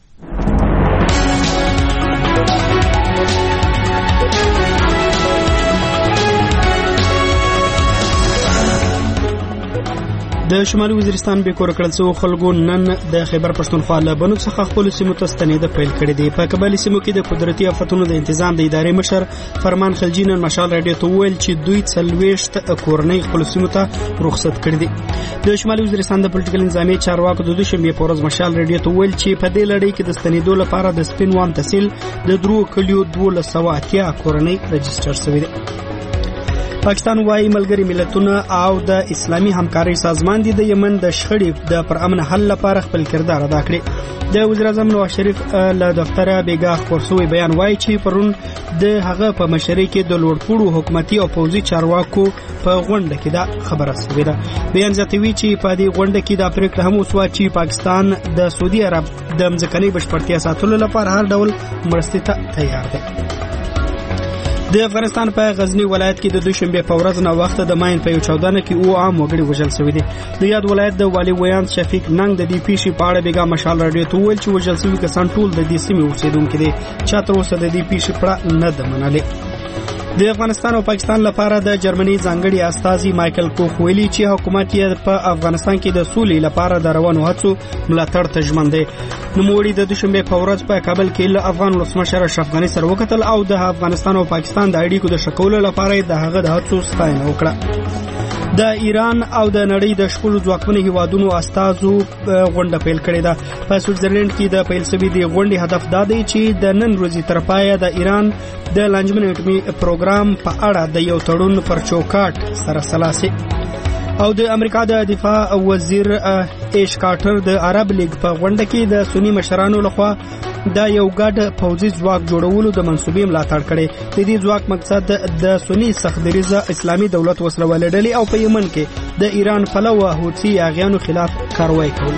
د شمالي وزیرستان به کور کړل څو خلکو نن د خیبر پښتونخوا له بنو څخه خپل سیمو ته ستنېده پیل کړی دی. په قبایلی سیمو کې د قدرتي آفتونو د تنظیم د ادارې مشر فرمان خلجی نن مشال رادیو ته ویل چې دوی څلوېښت کورنۍ خپل سیمو ته رخصت کړي دي. د شمالي وزیرستان د پولیټیکل نظامي چارواکو د دوشنبه په ورځ مشال رادیو ته ویل چې په دې لړۍ کې د ستنېدو لپاره د سپین وام تحصیل د درو کلیو دولس سوه اتیا کورنۍ رجسټر شوې دي. پاکستان وايي ملګری ملتونه او د اسلامي همکارۍ سازمان د یمن د شخړې د پر امن حل لپاره خپل کردار ادا کړی. د وزیر اعظم نواز شریف له دفتر بیګا خورسوي بیان وايي چې پرون د هغه په مشرۍ کې د لوړپوړو حکومتي او پوځي چارواکو په غونډه کې دا خبره شوې ده. بیان زیاتوي چې په دې غونډه کې د پریکړه هم وسوه چې پاکستان د سعودي عرب د ځمکنۍ بشپړتیا ساتلو لپاره هر ډول مرستې ته تیار دی. د افغانستان په غزنی ولایت کې د دوشنبه په ورځ نه وخت د ماین په یو چاودنه کې او عام وګړي وژل شوی دي. د یاد ولایت د والی ویان شفیق ننګ د دې پیښې په اړه بیګا مشال رادیو ته ویل چې وژل شوي کسان ټول د دې سیمې اوسیدونکي دي. چا تر اوسه د دې پیښې په اړه نه ده منلې. د افغانستان او پاکستان لپاره د جرمني ځانګړي استازي مایکل کوخ ویلي چې حکومت یې په افغانستان کې د سولې لپاره د روانو هڅو ملاتړ ته ژمن دی. نوموړي د دوشنبه په ورځ په کابل کې له افغان ولسمشر اشرف غني سره وکتل او د افغانستان او پاکستان د اړیکو د شکولو لپاره د هغه د هڅو ستاینه وکړه. د ایران او د نړۍ د شپږ ځواکمنو هیوادونو استازو غونډه پیل کړې ده. په سویټزرلند کې د پیل شوې د غونډې هدف دا دی چې د نن ورځې تر پایه د ایران د لانجمن اټومي پروګرام په اړه د یو تړون پر چوکاټ سره سلاسي. او د امریکا د دفاع وزیر ایش کارټر د عرب لیگ په غونډه کې د سنی مشرانو لخوا دا یو ګډ پوځي ځواک جوړولو د منسوبې ملاتړ کړي. د دې ځواک مقصد د سنی سختدریزه اسلامي دولت وسلواله ډلې او په یمن کې د ایران پلوه حوثي اغیانو خلاف کاروایی کول.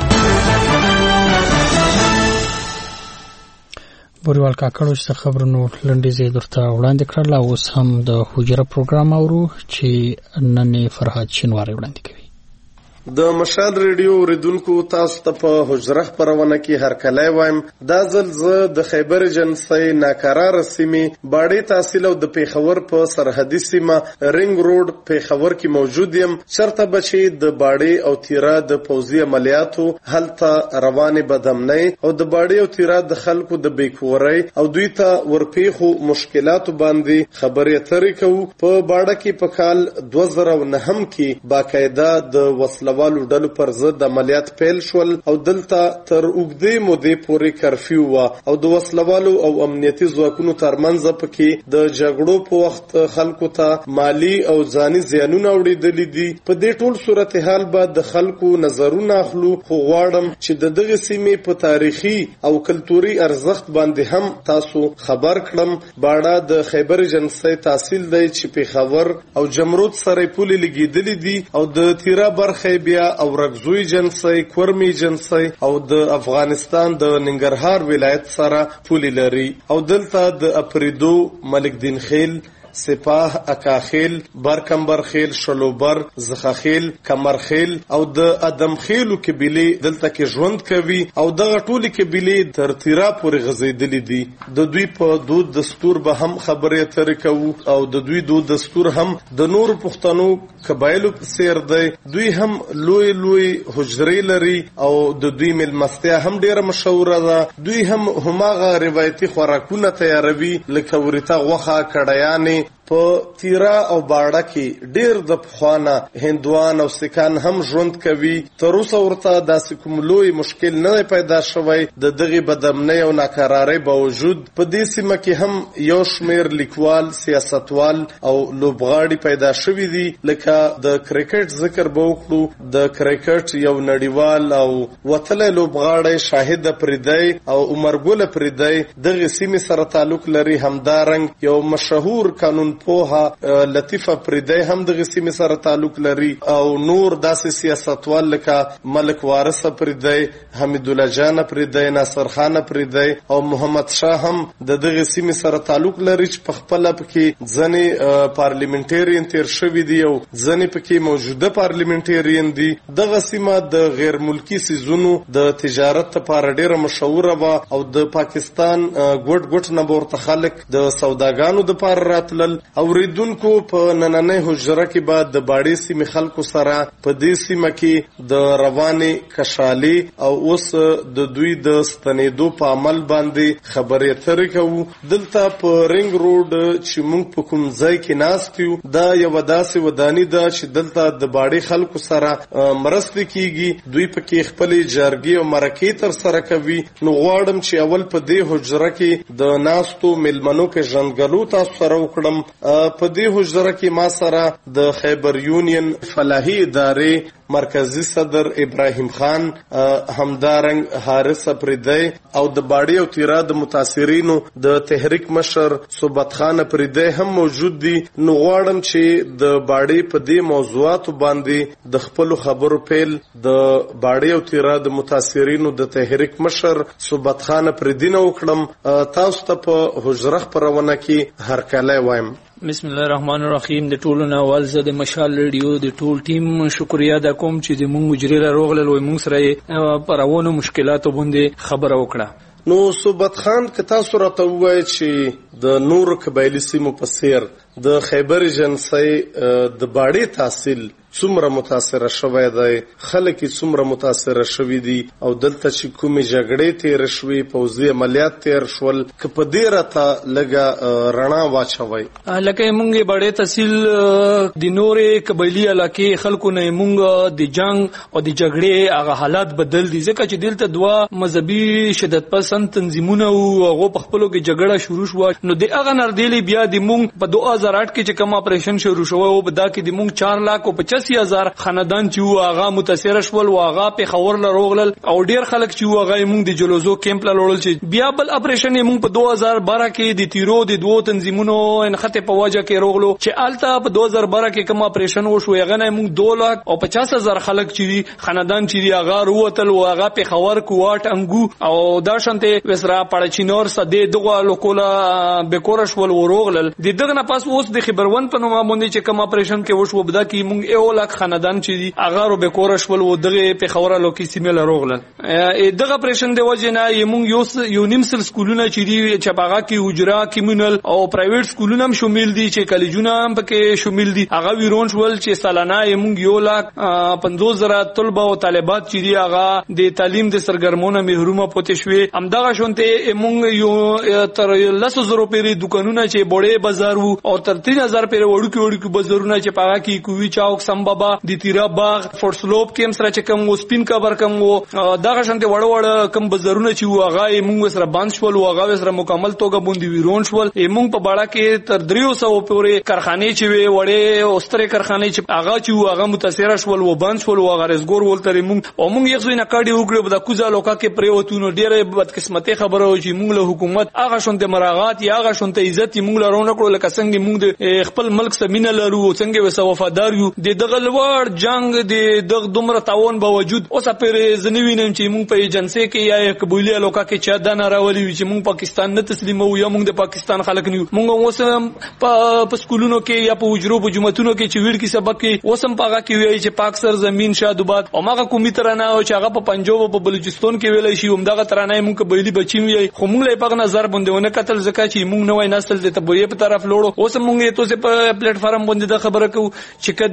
بوریوال کاکړو چې خبرونو لنډیزې درته وړاندې کړل. اوس هم د حجره پروګرام اورو چې نن فرهاد شینواری وړاندې کوي.
د مشال ریډیو اوریدونکو تاسو ته په حجره خبرونه کې هرکلی وایم. دا ځل زه د خیبر ایجنسۍ ناقراره سیمې باډې تحصیل او د پیښور په سرحدي سیمه رنګ روډ پیښور کې موجود یم. چرته به چې د باډې او تیرا د پوځي عملیاتو هلته روانې بدامنۍ او د باډې او تیرا د خلکو د بیکورۍ او دوی ته ورپېښو مشکلاتو باندې خبرې اترې کوو. په باډه کې په کال دوه زره او نهم کې باقاعده د وسله والو ډلو پر ضد عملیات پیل شول او دلته تر اوږدې مودې پورې کرفیو وه او د وسلوالو او امنیتي ځواکونو ترمنځ پکې د جګړو په وخت خلکو ته مالی او ځاني زیانونه اورېدلي دي. په دې ټول صورتحال به د خلکو نظرونه اخلو، خو غواړم چې د دغه سیمې په تاریخي او کلتوري ارزښت باندې هم تاسو خبر کړم. باډه د خیبر ایجنسۍ تحصیل دی چې پیښور او جمرود سره پولې لګېدلې دي او د تیرا برخه بیا او رګزوی جنسۍ، کورمي جنسۍ او د افغانستان د ننګرهار ولایت سره پولې لري او دلته د اپریدو، ملک دین خیل، سپاه، اکاخیل، برکمبرخیل، شلوبر، زخخیل، کمرخیل او د ادمخیلو قبیلې دلته کې ژوند کوي او دغه ټولې قبیلې تر تیرا پورې غځېدلې دي. د دوی په دود دستور به هم خبرې اترې کوو او د دوی دود دستور هم د نورو پښتنو قبایلو په څېر دی. دوی هم لوی لوی حجرې لري او د دوی میلمستیا هم ډېره مشهوره ده. دوی هم هماغه روایتي خوراکونه تیاروي لکه وریته، غوښه، کړیانې په تیرا او باړه کې ډیر د پخوانه هندوان او سکان هم ژوند کوي. تر اوسه ورته داسې کوم لوی مشکل نه پیدا شوی. د دغه بدامنۍ او ناکرارۍ باوجود په دې سیمه کې هم یو شمیر لیکوال، سیاستوال او لوبغاړي پیدا شوي دي. لکه د کرکټ ذکر به وکړو، د کرکټ یو نړیوال او وتلی لوبغاړی شاهد افریدی او عمر ګل افریدی دغه سیمې سره تعلق لري. همدارنګ یو مشهور قانون پوها لطیف افریدی هم دغه سیمې سره تعلق لري او نور داسې سیاستوال لکه ملک وارث افریدی، حمید الله جان افریدی، ناصر خان افریدی او محمد شاه هم د دغه سیمې سره تعلق لري چې په خپل پکې ځنې پارلیمنټریان تیر شوي دي او ځنې پکې موجوده پارلیمنټریان دي. دغه سیمه د غیر ملکی سیزونو د تجارت لپاره ډیره مشهوره وه او د پاکستان ګوټ ګوټ نه ورته خلک د سوداګانو د پاره راتلل. اوریدونکو په نننۍ حجره کې بعد د باړې سیمې خلکو سره په دې سیمه کې د روانې کشالي او اوس د دوی د ستنېدو په عمل باندې خبرې اترې کوو. دلته په رنګ روډ چې موږ په کوم ځای کې ناست یو، دا یوه داسې وداني ده چې دلته د باړې خلکو سره مرستې کیږي. دوی پکې خپلې جرګې او مرکې تر سره کوي. نو غواړم چې اول په دې حجره کې د ناستو میلمنو پیژندګلو تاسو سره وکړم. په دې حجره کې ما سره د خیبر یونین فلاحي ادارې مرکزی صدر ابراهیم خان، همدارنګ حارث افریدی او د باړې او تیرا د متاثرینو د تحریک مشر صبت خان افریدی هم موجود دي. نو غواړم چې د باړې په دې موضوعاتو باندې د خپل خبرو پیل د باړې او تیرا د متاثرینو د تحریک مشر صبت خان افریدی نه وکړم. تاسو ته په حجره خبرونه کې هرکلی وایم.
بسم الله الرحمن الرحیم. د ټولو نه اول زه د مشال ریډیو د ټول ټیم شکریا ادا کوم چې د مونږ مجری را روغلل وای مونږ سره په روانو مشکلاتو باندې خبره وکړه.
نو صبت خان که تاسو راته ووایئ چې د نورو قبایلي سیمو په څیر د خیبر ایجنسۍ د باړې تحصیل څومره متاثره شوی دی، خلک یې څومره متاثره شوي دي او دلته چې کومې جګړې تېرې شوې، پوځي عملیات تېر شول، که په دې راته لږه رڼا واچوئ.
لکه موږ یې باړې تحصیل د نورې قبایلي علاقې خلکو نه موږ د جنګ او د جګړې هغه حالات بدل دي، ځکه چې دلته دوه مذهبي شدت پسند تنظیمونه وو، هغو په خپلو کې جګړه شروع شوه. نو د هغه نردېلې بیا د موږ په دوه هزار اټ کې چې کوم اپریشن شروع شوی و، په دا کې د موږ چار لاک او پچاسی هزار خاندان چې وو هغه متاثره شول او هغه پېښور له روغلل او ډېر خلک چې وو هغه موږ د جلوزو کیمپ له لوړل. چې بیا بل اپریشن یې موږ په دوه هزار بارہ کې د تیرو د دوو تنظیمونو انخته په وجه کې روغلو چې الته په دوه هزار بارہ کې کوم اپریشن وشو هغه نه موږ دوه لاک او پچاس هزار خلک چې خاندان چې هغه وروتل او هغه پېښور کوټ انګو او دا شانته وسرا پړچینور سده دغه لوکولا بیکور شول وروغلل. د دغه نه پاس اوس د خبرون په نوم باندې چې کوم اپریشن کې وشو بدا کې موږ یو لاک خاندان چې هغه رو بیکور شول او دغه پېښور لوکي سیمه لروغلل. دغه اپریشن د وجه نه موږ یو یو نیم سل سکولونه چې دی چې باغه کې حجره کیمونل او پرایویټ سکولونه هم شامل دي چې کالجونه هم پکې شامل دي. هغه ویرون شول چې سالانه موږ یو لاک پنځوس زره طلبه او طالبات چې دی هغه د تعلیم د سرګرمونه محرومه پاتې شوي. همدغه شونته موږ یو تر لس زره پیری دکانونه چې بوړې بازار وو او تر تین هزار پیری وړوکی وړوکی بازارونه چې پاغه کې کوي چاوک سمبابا د تیرا باغ فورت سلوپ کې هم سره چې کوم سپین کبر کوم دغه شانته وړ وړ کوم بازارونه چې هغه موږ سره بند شول او هغه سره مکمل توګه بوندي ویرون شول. موږ په باړه کې تر دریو سو پورې کارخانه چې وي وړې اوستره کارخانه چې هغه چې هغه متاثر شول او بند شول او هغه رزګور ولتري موږ او موږ یو څه نه کاډي وګړو د کوزا لوکا کې پریوتونو ډېرې بدقسمتي خبره و چې موږ له حکومت هغه شونته مراعات یا هغه شونته عزت موږ لرونه کړو لکه څنګه موږ د خپل ملک سمینه لرو څنګه وسو وفادار یو. د دغه لوړ جنگ د دغه دومره تعاون باوجود اوس پرې زنوینم چې موږ په ایجنسی کې یا قبولی لوکا کې چا د ناراولي چې موږ پاکستان نه تسلیمو یا موږ د پاکستان خلک نه موږ اوس په سکولونو کې یا په وجرو په جمعتونو کې چې ویل کې سبق کې اوسم پاګه کې وی چې پاک سر زمين شادوباد او ماګه کومي ترانه او چې هغه په پنجاب او په بلوچستان کې ویل شي همدغه ترانه موږ قبيلي بچی وی خو موږ له پاګه نظر باندې ونه قتل زکه چې موږ نوې نسل د تبویې په طرف لوړو اوس موږ ته په پلیټ فارم باندې د خبره کوو چې کدی موږ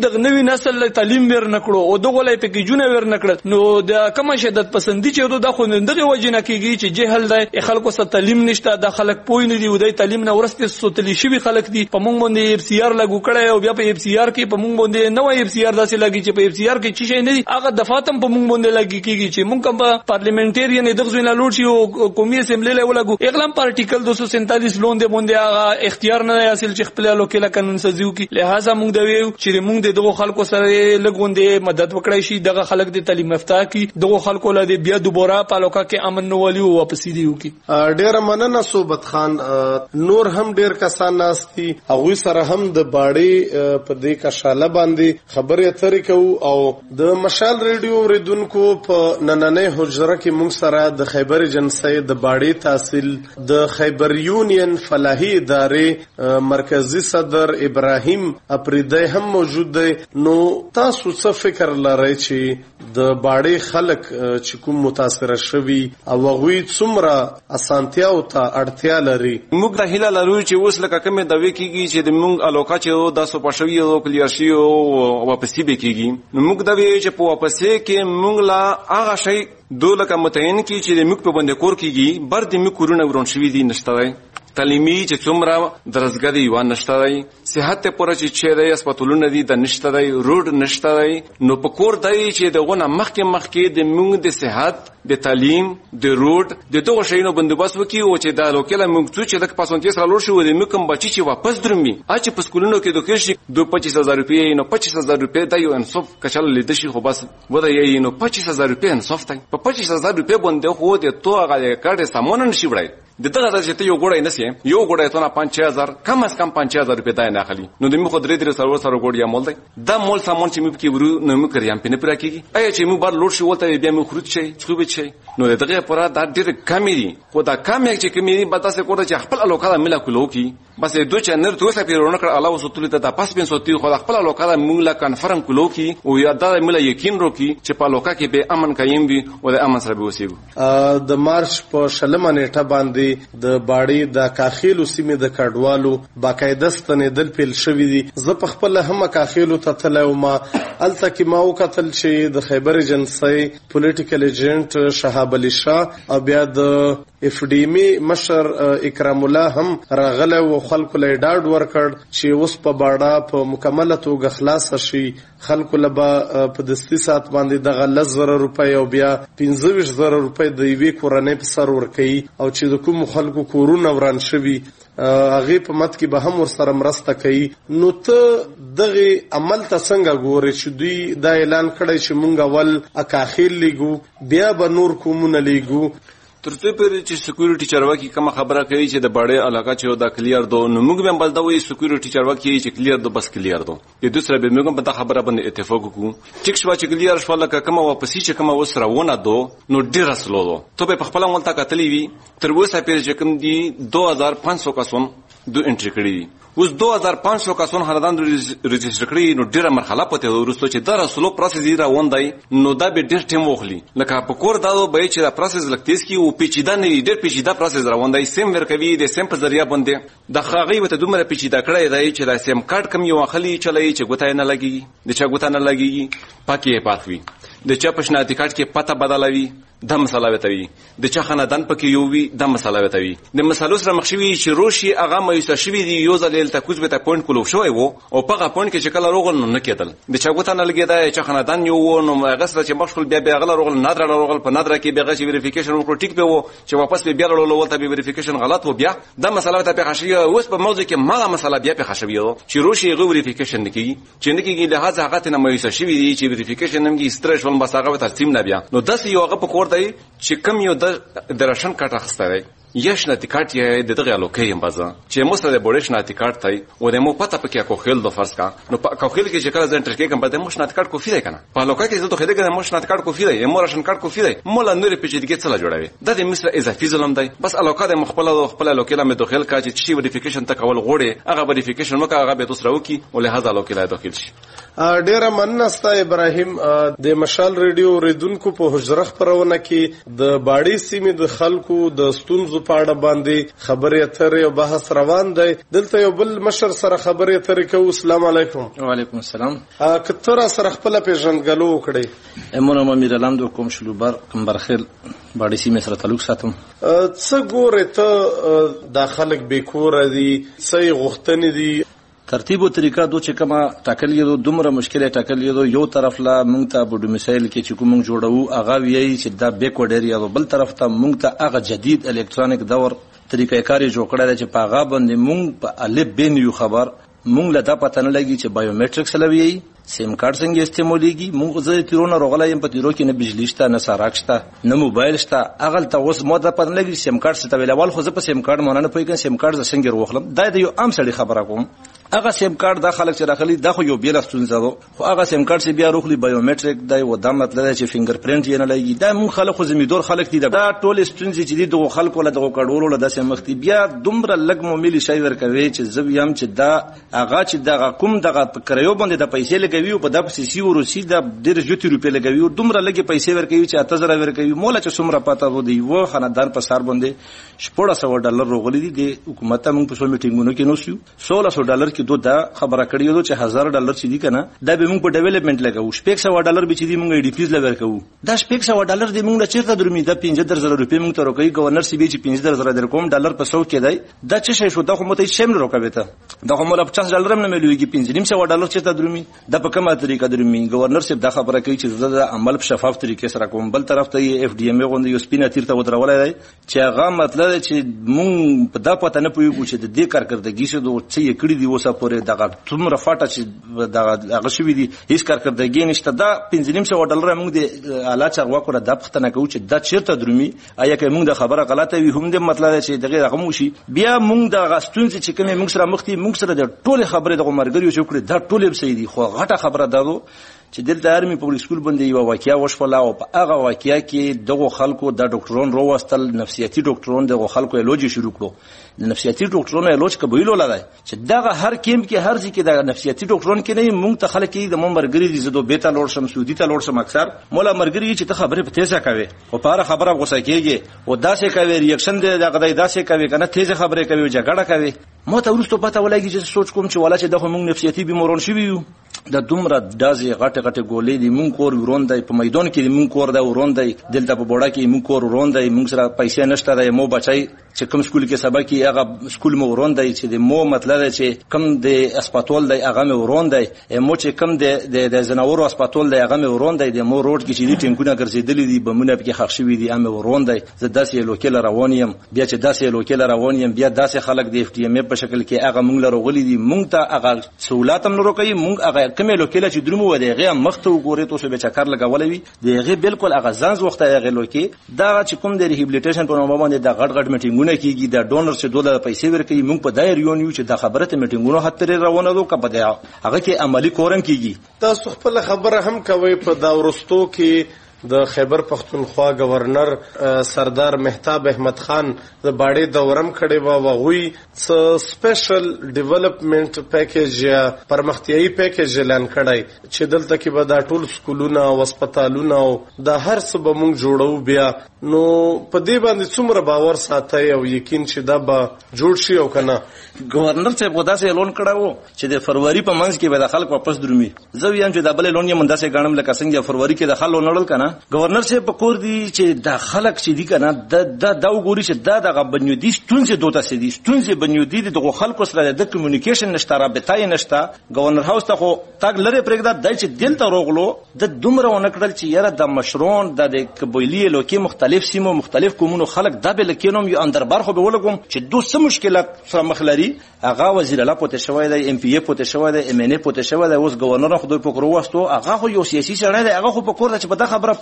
د نوې نسل تعلیم ور نکړو او دغه لای په کې جون ور نکړ نو د کوم شدت پسندي چې د خو دغه وجنه کېږي چې جهل دی خلکو ست تعلیم نشته د خلک پوی نه دی ودی تعلیم نه ورسته سوتلی شي خلک دي په مونږ باندې اف سی آر لاګو کړي او بیا په اف سی آر کې په مونږ باندې نوې اف سی آر داسې لګي چې په اف سی آر کې چی نه دي هغه دفاتم په مونږ باندې لګي کېږي چې مونږ کوم پارلیمنټریان دغه ځای نه لوټ شي او قومي اسمبلی له ولګو اقلام پر آرټیکل دو سو سینتالیس لون دی باندې هغه اختیار نه حاصل چې خپل لوکل قانون سازیو کې لہذا مونږ د ویو چې مونږ دغه خلکو سره لګوندې مدد وکړای شي دغه خلک د تعلیم یافته کی دغه خلکو له بیا دوباره په لوکا کې امن نو ولي واپس دیو کی
ډیر مننه صوبت خان نور هم ډیر کسان ناشتي هغه سره هم د باړې په دې کا شاله باندې خبرې اترې کوو او د مشال ریډیو ریدونکو په نننې حجره کې موږ سره د خیبر جنسي د باړې تحصیل د خیبر یونین فلاحي ادارې مرکزی صدر ابراهیم اپریدی هم موجود دی نو تاسو څه فکر لرئ چې د باړې خلک چې کوم متاثر شوي او هغوی څومره اسانتیا او ته اړتیا لري
موږ د هیله لرو چې اوس لکه کومه د وکیږي چې د موږ الوکا چې د سپاشوي او کلیاشي او واپسې به کیږي نو موږ د وی چې په واپسې کې موږ لا هغه شی دولکه متعین کی چې د موږ په باندې کور کیږي بر د موږ کورونه ورون شوي دي نشته تعلیمي چې څومره درزګدي و نشته دی صحت ته پوره چې چې د هسپتالونو دي د نشته دی روډ نشته دی نو په کور دی چې دغه مخکې مخکې د موږ د صحت د تعلیم د روډ د دغه شینو بندوبست وکي او چې د لوکل موږ چې د پاسونتي سره لور شو د موږ کوم بچي چې واپس درمي اچ په سکولونو کې د کېشي د پچیس هزار روپۍ نو پچیس هزار روپۍ د یو انصاف کچل لید شي خو بس ودا یې نو پچیس هزار روپۍ انصاف ته په پچیس هزار روپۍ باندې خو د تو هغه کارت سامان نشي وړای د دغه چې ته یو ګوړی نسی یو ګوړی ته نه پنځه هزار کم از کم پنځه هزار روپۍ دای نه اخلي نو د موږ درې درې سرور سره ګوړی مول دی دا مول سامان چې موږ کې ورو نو موږ کړیام پنه پرا کیږي ایا چې موږ بار لوټ شو ولته بیا موږ خروج شي خو به شي نو دغه پورا دا ډېر کم دي خو دا کم یک چې کمی به تاسو کوړه چې خپل الوکاله ملا کولو کی بس دوه چنر توسه پیرونه کړ الله وسطلی ته پاس پین سوتی خو خپل الوکاله موږ لا کنفرم کولو کی او یا دا ملا یقین رو کی چې په الوکا کې به امن قایم وي او د امن سره به وسیږي
د مارچ په شلمه نیټه باندې د باړې د کاخیلو سیمې د کډوالو باقاعده ستنېدل پیل شوې دي زه په خپل هم کاخیلو ته تلم ما الته کې ما وکتل چې د خیبر جنسي پولیټیکل ایجنټ شهاب علي شاه او بیا د اف ډی ام مشر اکرام الله هم راغله او خلکو له ډاډ ورکړ چې اوس په باړه په مکمله توګه خلاص شي خلکو لبا په دستی سات باندې دغه لزر روپۍ او بیا پنځه ویشت زره روپۍ د یوې کورنۍ په سر ورکړي او چې د کوم خلکو کورونه وران شوي هغه په مت کې به هم ورسره مرسته کوي نو ته دغه عمل ته څنګه ګوري چې دوی دا اعلان کړی چې مونږ اول اکاخیل لیګو بیا به نور کومونه لیګو
ترڅو پر چې سکیورټي چارواکي کوم خبره کوي چې د باړې علاقه چې دا کلیر دو نو موږ هم بلدا وې سکیورټي چارواکي چې کلیر دو بس کلیر دو د دوسره به موږ په خبره باندې اتفاق وکړو چې شوا چې کلیر شو لکه کوم واپسې چې کوم وسره ونه دو نو ډیر سلو دو ته په خپل ملته کتلی وي تر اوسه پر چې کوم دي دو هزار پنځه سو کسان دو انټری کړی اوس دو هزار پنځه سو کسان هردان رجستر کړی نو ډیره مرحله پته ورسته چې دا رسولو پروسس را وندای نو دا به ډیر ټیم وخلی لکه په کور دا به چې دا پروسس لکتیس کی او پیچیده نه ډیر پیچیده پروسس را وندای سیم ورکوي د سیم په ذریعہ باندې د خاغي وته دومره پیچیده کړی دی چې دا سیم کارت کم یو اخلي چلای چې ګوتای نه لګي د چا ګوتای نه لګي پاکي پاکوي د چا پښناتی کارت کې پته بدلوي د مسله وتوي د چا خاندان پکې یو وي د مسله وتوي د مسلو سره مخشوي چې روشي هغه مېسه شوی دی یو ځل ته کوز به ته پوینټ کولو شوی وو او په پوینټ کې چې کله روغل نه کېدل د چا ګوتنه لګیدا چې خاندان یو وو نو هغه سره چې مخشول بیا بیا غل روغل نادر روغل په نادر کې بیا غشي ویریفیکیشن وکړو ټیک به وو چې واپس بیا ورولو ولته به ویریفیکیشن غلط وو بیا د مسله ته په خشي اوس په موضوع کې ما مسله بیا په خشوي چې روشي غو ویریفیکیشن نکي چې نکي لهدا هغه ته مېسه شوی دی چې ویریفیکیشن هم کې سترش ول مساغه ترتیب نه بیا نو داس یو هغه په کور دی چې کم یو د درشن کارت اخسته دی یش نتی کارت یې د دغه الوکې هم بازه چې مو سره د بورش نتی کارت دی او د مو پته پکې کو خیل د فرض کا نو کو خیل کې چې کله ځن ټرکې کوم بده مو نتی کارت کوفی دی کنه په الوکې کې زه ته خېدګه مو نتی کارت کوفی دی مو راشن کارت کوفی دی مولا نور پیچیدګي څه لا جوړوي د دې مصر اضافي ظلم دی بس الوکې د مخبل خپل الوکې لا مې داخل کا چې شي ویریفیکیشن ته کول غوړي هغه ویریفیکیشن مکه هغه به تاسو راوکی او له هغه الوکې لا داخل شي
ډیره مننه ستاسو ابراهیم. د مشال ریډیو اوریدونکو په حجره خبرونه کې د باړې سیمې د خلکو د ستونزو په اړه باندې خبرې اترې او بحث روان دی. دلته یو بل مشر سره خبرې اترې کوو. السلام علیکم.
وعلیکم السلام.
کتر سره خپل پیژنګلو وکړي.
امونه امیر الحمد کوم شلوبر کوم برخل باړې سیمې سره تعلق ساتم.
څه ګوره ته د خلک بیکور دي څه غوښتنې دي؟
ترتیب او طریقه دوه چې کما ټاکلې دو دومره مشکله ټاکلې دو. یو طرف لا مونږ ته په ډومیسایل کې چې کوم جوړو هغه ویي چې دا بیکورډ ایریا ده، بل طرف ته مونږ ته هغه جدید الکترونیک دور طریقې کاری جوړ کړی چې په هغه باندې مونږ په الف بین یو خبر مونږ له دا پته نه لګي چې بایومټریکس لوي سیم کارت څنګه استعمالېږي. مونږ زه تیرونه راغلی یم په تیرو کې نه بجلی شته نه ساراک شته نه موبایل شته. هغه ته اوس مو دا پته نه لګي سیم کارت څه ویل. اول خو زه په سیم کارت مونږ نه پوهیږم سیم کارت څنګه وروخلم. دا د یو عام سړي خبره کوم. هغه سیم کارت د خلک چې راخلي دا خو یو بیل ستونزه ده، خو هغه سیم کارت چې بیا روخلي بایومټریک دی و دا مطلب چې فینګر پرینټ یې نه لګي. دا مون خلک خو زمیدور خلک دي. دا ټول ستونزې چې دي د خلکو له دغه کډورو له داسې مختي بیا دومره لګ مو ملي شي ورکوي چې زه یم چې دا هغه چې دغه کوم دغه کریو باندې د پیسې لګوي او په د پیسې ورسي د ډېر ژوتي روپې لګوي او دومره لګي پیسې ورکوي چې اته زره ورکوي. مولا چې څومره پاته و دی و خاندان په سر باندې شپږ سوه ډالر روغلي دي. د حکومت موږ په څو میټینګونو کې نو سیو سولہ سوه ډالر کې دوه دا خبره کړی و چې هزار ډالر چې دي کنه دا به موږ په ډیولپمنٹ لګاو. شپږ سوه ډالر به چې دي موږ ای ډی پیز لور کوو. دا شپږ سوه ډالر دی موږ چیرته درمي دا پنځه زره روپې موږ ته روکي. گورنر سی بي چې پنځه زره در کوم ډالر په سو کې دی. دا څه شي شو دا خو مته شامل روکوي ته دا خو مولا پچاس ډالر هم نه ملويږي. پنځه نیم سوه ډالر چیرته درمي دا په کومه طریقه درمي. گورنر صاحب دا خبره کوي چې زه د عمل په شفاف طریقې سره کوم. بل طرف ته اف ډي ام غوندي یو سپینه تیر ته ودرولای دی چې هغه مطلب چې موږ په دا پته نه پوهیږو چې د دې کارکردګي شه دوه څه یې کړی دی اوسه پورې دغه څومره فاټه چې دغه هغه شوی دی هیڅ کارکردګي نشته. دا پنځه نیم سوه ډالر موږ د اعلی چارواکو را د پښتنه کوو چې دا چیرته درمي. آیا که موږ د خبره غلطه وي هم د مطلب چې دغه هغه مو شي بیا موږ د غستونځ چې کومه موږ سره مختي موږ سره د ټوله خبره د مرګري شو کړی دا ټوله به سي دي. خو غټه خبره ده چې دلته ارمي پبلک سکول باندې یو واقعیا وشوله او په هغه واقعیا کې دغه خلکو د ډاکټرون روستل نفسیاتي ډاکټرون دغه خلکو علاج شروع کړو. د نفسیاتي ډاکټرونو علاج قبول ولای چې دغه هر کیمپ کې هر ځکه د نفسیاتي ډاکټرون کې نه مونږ ته خلک د مرګري دي زدو بیت لور شم سعودي ته لور شم اکثر مولا مرګري چې ته خبره په تیزه کوي او په هر خبره غوسه کیږي او داسې کوي ریاکشن دی دغه داسې کوي کنه تیزه خبره کوي جګړه کوي. مو ته ورستو پته ولګي چې سوچ کوم چې ولا چې دغه مونږ نفسیاتي بیمارون شي ویو د دومره دازي غټه غټه ګولې دي مونږ کور وروندای په میدان کې مونږ کور دا وروندای دلته په بوډا کې مونږ کور وروندای مونږ سره پیسې نشته د مو بچای چې کوم سکول کې سبا کې هغه سکول مو وروندای چې د مو مطلب چې کوم د اسپیټال دی هغه مو وروندای مو چې کوم د د زناورو اسپیټال دی هغه مو وروندای د مو روډ کې چې دي ټینګونه ګرځېدلې دي بمونه په کې خښ شوی دي امه وروندای زه داسې لوکل روانیم بیا چې داسې لوکل روانیم بیا داسې خلک د اف ټي ام په شکل کې هغه مونږ لرو غلي دي مونږ ته هغه سہولت هم نورو کوي مونږ هغه کومه لوکل چې درمو و دغه مخته وګوري تاسو به چکر لګولوي دغه بالکل هغه ځان وخته هغه لوکي دا چې کوم د ریهابلیټیشن په نوم باندې د غټ غټ میټینګونه کیږي د ډونر چې دوله پیسې ورکړي مونږ په دایر یو نیو چې د خبره ته میټینګونو هتر روانه دو کبه دا هغه کې عملی کورم کیږي.
تاسو خپل خبره هم کوي په دا ورستو کې د خیبر پختونخوا گورنر سردار مهتاب احمد خان د باړې دورم کړي و وغوي څ سپیشل ډیولپمنٹ پیکیج یا پرمختیايي پیکیج اعلان کړي چې دلته کې به دا ټول سکولونه او هسپتالونه او د هر څه به موږ جوړو بیا نو په دې باندې څومره باور ساتي او یقین چې دا به جوړ شي او کنه.
گورنر صاحب خدا سه اعلان کړو چې د فروری په منځ کې به د خلک واپس درومي زه یم چې د بل اعلان یې منده سه غاڼم لکه څنګه فروری کې د خلک نړل کنه گورنر صاحب په کور دی چې د خلک چې دي کنه د د دا وګوري چې دا د بنیادی ستونزې دوته سي دي ستونزې بنیادی د خلکو سره د کمیونیکیشن نشته رابطه نشته. گورنر هاوس ته خو تاګ لره پرېږده دای چې دل ته روغلو د دومره ونکړل چې یاره د مشرون د قبایلی لوکي مختلف سیمو مختلف کومونو خلک د بل کینوم یو اندربار خو به ولګم چې دوه سم مشکلات سره مخلري هغه وزیر اعلی پته شوی دی ام پی ای پته شوی دی ام ان ای پته شوی دی اوس گورنر خو دوی پکرو واستو هغه خو یو سیاسي سره دی هغه خو په کور ته چې په دا خبره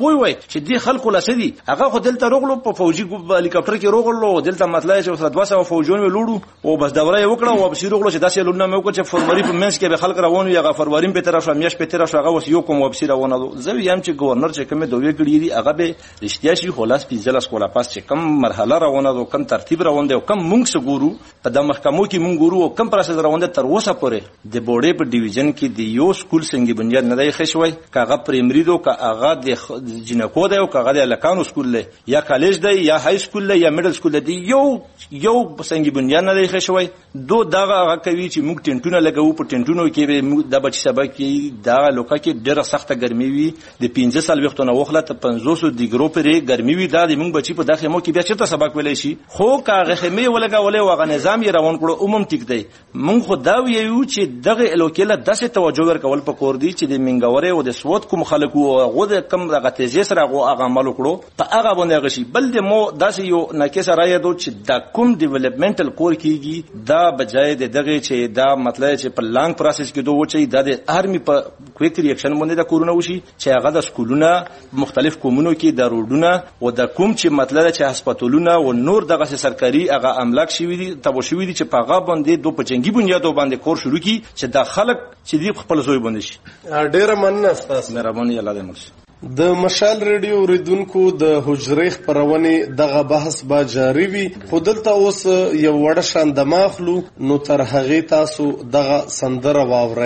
پوي وای چې دې خلکو لاسدي هغه خو دلته روغلو په فوجي هلیکاپټر کې روغلو دلته مطلب چې وسره دوه سوه فوجون ولوړو او بس دوره وکړه او بس روغلو چې داسې لونه مې وکړه چې فروری په منځ کې به خلک روان وي هغه فروری په طرف میاش په طرف هغه وس یو کوم وبسي روانه زه یم چې گورنر چې کومه دوی کړی دي هغه به رښتیا شي خلاص پیځل اسکولا پاس چې کم مرحله روانه ده کم ترتیب روان دی او کم مونږ سګورو په د محکمو کې مونږ ګورو او کم پروسس روان دی تر اوسه پورې د بورډې په ډیویژن کې دی یو سکول څنګه بنیاد نه دی خښوي کاغه پرایمری دو کا هغه د جنکو دی او کاغه د لکانو سکول دی یا کالج دی یا های سکول دی یا میډل سکول دی یو یو څنګه بنیاد نه دی خښوي دو دغه هغه کوي چې مونږ ټینټونه لګاو په ټینټونو کې به د بچ سبا کې دا لوکا کې ډېر سخته ګرمي وي د پنځه سال وختونه وخله ته پنځوس ډیګرو پرې ګرمي وي دا د مونږ بچي په داخله مو کې بیا چېرته سبق ویلی شي خو کاغه خمه ولګولې واغه نظام یې روان کړو عموم ټیک دی مونږ خو دا ویو چې دغه الوکیله داسې توجه ورکول په کور دی چې د منګورې او د سوت کوم خلکو او د کم دغه تیزی سره هغه عمل وکړو په هغه باندې غشي بل د مو داسې یو ناکسه راي دو چې دا کوم ډیولپمنټل کور کیږي دا بجای د دغه چې دا مطلب چې په لانګ پروسس کې دوه چې دا د آرمي په کویک ریاکشن باندې دا کورونه وشي چې هغه د سکولونه مختلف کومونو کې د روډونه او د کوم چې مطلب چې هسپتالونه او نور دغه سرکاري هغه املاک شوی دي تبو شوی دي چې په هغه باندې دوه پچنګي بنیادو باندې کور شروع کی چې د خلک چې دی خپل زوی باندې شي
ډیره مننه تاسو
مهرباني الله دې مخ
د مشال ریډیو اوریدونکو د حجرې خبرونه دغه بحث با جاری وي خو دلته اوس یو وړه شان د ماخلو نو تر هغه تاسو دغه سندره واورئ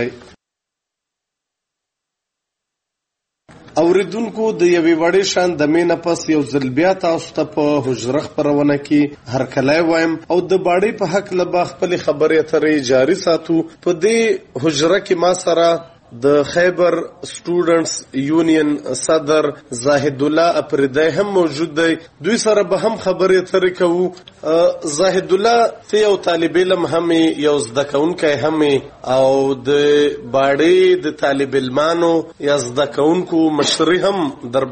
اوریدونکو د یوې وړې شان د مینه پس یو ځل بیا تاسو ته په حجره خبرونه کې هر کله وایم او د باړې په حق له خپل خبرې اترې جاری ساتو په دې حجره کې ما سره د خیبر سټوډنټس یونین صدر زاهد الله اپریدای هم موجود دی دوی سره به هم خبرې اترې کوو زاهد الله ته یو طالب علم هم یو زده کوونکی هم او د باړې د طالب علمانو یا زده کوونکو مشري هم در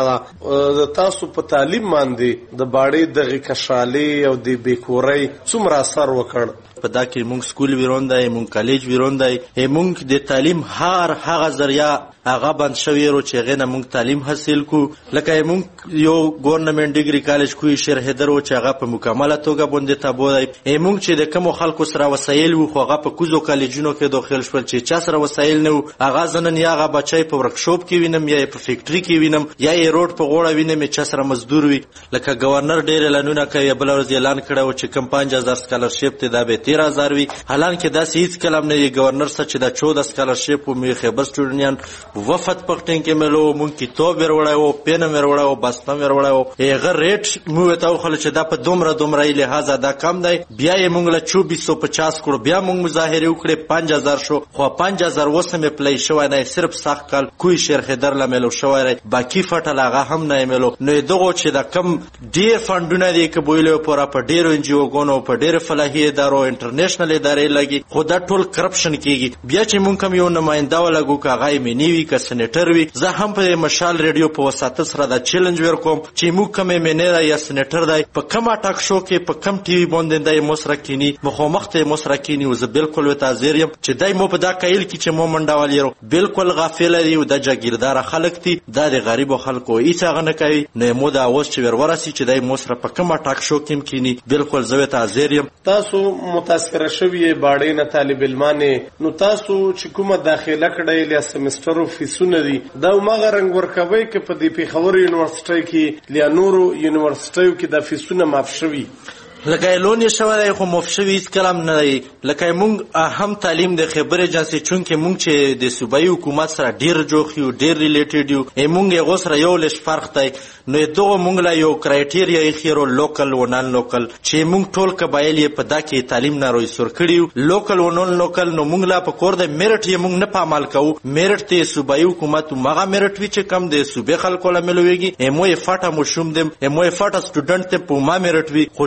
بغاړه تاسو په تعلیم باندې د باړې دغه کشالي او د بیکوري څومره اثر وکړ
په دا کې مونږ سکول ویروندای مونږ کالج ویروندای مونږ د تعلیم هر هغه ذریعہ هغه بند شوی ورو چې غنه مونږ تعلیم حاصل کو لکه مونږ یو ګورنمنت ډیګری کالج کوی شهر هدرو چې هغه په مکمله توګه باندې تابوای مونږ چې د کوم خلکو سره وسایل وو خو هغه په کوزو کالجونو کې داخل شول چې چا سره وسایل نه هغه ځنن یا هغه بچای په ورکشاپ کې وینم یا په فیکټری کې وینم یا یې روډ په غوړه وینم چې سره مزدور وي لکه گورنر ډیر لنونه کوي بل ورځ اعلان کړو چې کم پنځه هزار سکالرشپ ته دا به تیرہ هزار وي حالانکه دا هیڅ کلام نه گورنر سره چې دا چودہ سکالرشپ مې خیبر سټوډنټان وفد پختن کې ملو مونږ کتاب وروړاو پین وروړاو بسته وروړاو هغه ریټ مو ته خل چې دا په دومره دومره لحاظه دا کم دی بیا یې مونږ له چوبیس سو پچاس کړو بیا مونږ مظاهره وکړې پنځه هزار شو خو پنځه هزار وسمه پلی شوی نه صرف سخت کال کوی شیخ در لملو شوی باقی فټل هغه هم نه ملو نو دغه چې دا کم ډیر فندونه دی کې بویلو پورا په ډیرو انجیو غونو په ډیر فلاحي ادارو انټرنیشنل ادارې لګي خو دا ټول کرپشن کیږي بیا چې مونږ کوم یو نماینده ولګو کاغای مې نیوي ک سېنیټر وي زه هم په مشال ریډیو په وساتت سره دا چیلنج ورکوم چې موږ کوم منیر یا سېنیټر دی په کومه ټاک شو کې په کم ټي وي باندې دای مسرکینی مخامخ ته مسرکینی او زه بالکل وتازیر یم چې دای مو په دا کایل کې چې مو منډاوال یو بالکل غافل دی او د جګیردار خلک دي د غریب خلکو هیڅ هغه نه کوي نو مو دا اوس چې ورورسي چې دای مسره په کومه ټاک شو کې کینی بالکل زه وتازیر یم
تاسو متاثر شوی باړې نه طالب علمانه نو تاسو چې کومه داخله کړی یا سمستر فیسونه دي دا ماغه رنگ ورکوي چې په دې پیښور یونیورسيټي کې یا نورو یونیورسيټیو کې د فیسونه معاف شوي
لکه لونی شوی خو مفشوي هیڅ کلام نه دی لکه مونږ هم تعلیم د خبر ایجنسی چونکه مونږ چې د صوبایي حکومت سره ډیر جوخ یو ډیر ریلیټډ یو مونږ یې غوسره یو لږ فرق دی نو دغه مونږ لا یو کرایټیریا یې خیرو لوکل و نان لوکل چې مونږ ټول قبایل یې په دا کې تعلیم نه روي سر کړیو لوکل و نان لوکل نو مونږ لا په کور د میرټ یې مونږ نه پامال کوو میرټ ته صوبایي حکومت مغه میرټ وی چې کم د صوبې خلکو لا ملويږي مو یې فاټه مو شوم دم مو یې فاټه سټوډنټ ته په ما میرټ وی خو چونګه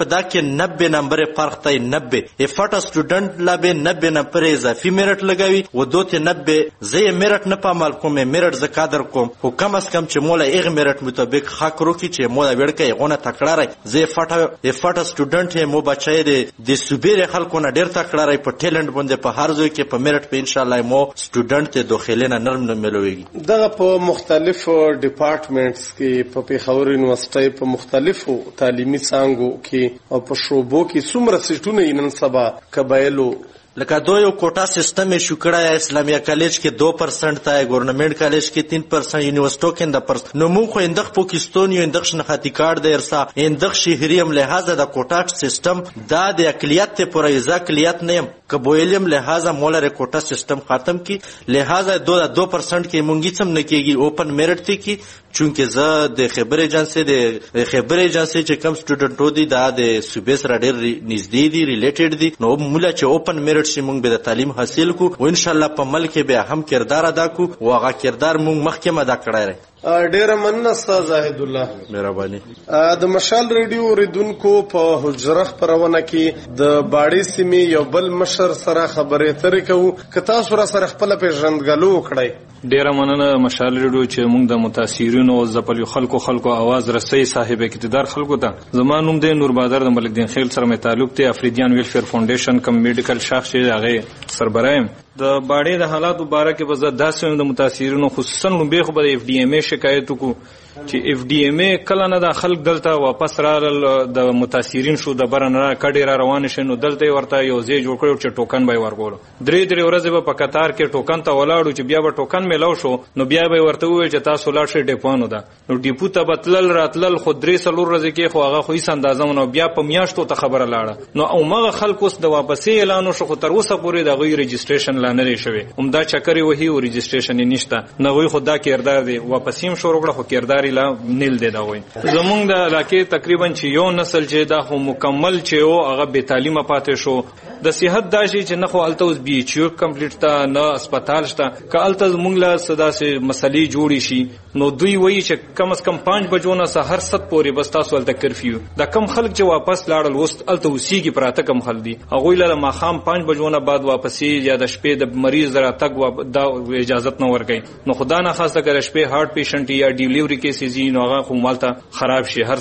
په دا کې نبه نمبر فرق ته نبه افټ سټوډنټ لا به نبه نمبر اضافي میرټ لګوي و دوته نبه زه میرټ نه پامل کوم میرټ ز قدر کوم خو کم از کم چې مولا ایغ میرټ مطابق حق روکي چې مولا وړکه غونه تکړه راي زه افټ افټ سټوډنټ مو بچای دي د سوبېره خلکو نه ډیر تکړه راي په ټیلنټ باندې په هر ځای کې په میرټ په ان شاء الله مو سټوډنټ ته داخله نه نرم نه ملويږي.
دغه په مختلفو ډپارټمنټس کې په پیښور یونیورسيټي په مختلفو تعلیمي څانګو کې او په شوبو کې څومره سټونه نن سبا قبایلو
لکه دو یو کوټا سیستم شو کړه اسلامیه کالج کې دو پرسنٹ تا گورنمنٹ کالج کې تین پرسنٹ یونیورسيټو کې د پرس نو مو خو اندخ پاکستان یو اندخ شناختی کارت د ارسا اندخ شهریم لہذا د کوټا سیستم دا د اقلیت ته پر ایزا اقلیت نه قبایلم لہذا مولا ر کوټا سیستم ختم کی لہذا دو دو پرسنٹ کې مونږی سم نه کېږي اوپن میرټ ته کی چونکه زه د خبر ایجنسی د خبر ایجنسی چې کم سټوډنټو دي دا د صوبې سره ډېر نږدې دي ریلیټډ دي نو مولا چې اوپن میرټ شي مونږ به د تعلیم حاصل کو او ان شاء الله په ملک به هم کردار ادا کو او هغه کردار مونږ مخکې ادا کړای.
ډیره مننه استاد زاهد الله
مهرباني.
د مشال ریډیو ریدونکو په حجره خبرونه کې د باړې سیمې یو بل مشر سره خبرې اترې کوو که تاسو را سره خپل پیژندګلو وکړئ.
ډیره مننه مشال ریډیو چې موږ د متاثرینو او ځپلو خلکو خلکو आवाज رسي صاحب اقتدار خلکو ته زما نوم دی نور بادر د ملک دین خیل سره مې تعلق دی افریدیان ویلفیر فاونډیشن کم میډیکل شخص چې هغه سربرایم د باړې د حالات مبارک په زړه داسې د متاثرینو خصوصا لومبه خو به اف ډي ام ای شکایت وکړو چې اف ډي ام ای کله نه د خلک دلته واپس رال د متاثرین شو د برن را کډې را روان شنو دلته ورته یو ځای جوړ کړو چې ټوکن به ورکول درې درې ورځې په قطار کې ټوکن ته ولاړو چې بیا به ټوکن میلاو شو نو بیا به ورته وویل چې تاسو لاړ شئ ډیپونو ده نو ډیپو ته بتلل راتلل خو درې سلور ورځې کې خو هغه خو هیڅ اندازه نو بیا په میاشتو ته خبره لاړه نو او مغه خلک اوس د واپسې اعلان شو خو تر اوسه پورې د غوي رجسټریشن لا نه لري شوی همدا چکرې وਹੀ او رجسټریشن نشته نه غوي خدا کېردار دی واپسیم شروع کړه خو کېردار لا نیل دی دا وای زمونږ د علاقې تقریبا چې یو نسل چې دا خو مکمل چې او هغه به تعلیمه پاتې شو د صحت دا شي چې نه خو الته اوس بي ایچ یو کمپلیټ تا نه هسپتال شته که الته زمونږ له صدا سي مسلې جوړي شي نو دوی وایي چې کم از کم پنځ بجو نه سحر ست پورې بس تاسو الته کرفیو دا کم خلک چې واپس لاړل وست الته اوسېږي پراته کم خل دي هغه له ماخام پنځ بجو نه بعد واپسې یا د شپې د مریض راتګ دا اجازه نه ورکړي نو خدا نه خاصه کر شپې هارت پیشنټ یا ډیلیوري کیسز نو هغه خو مالته خراب شي هر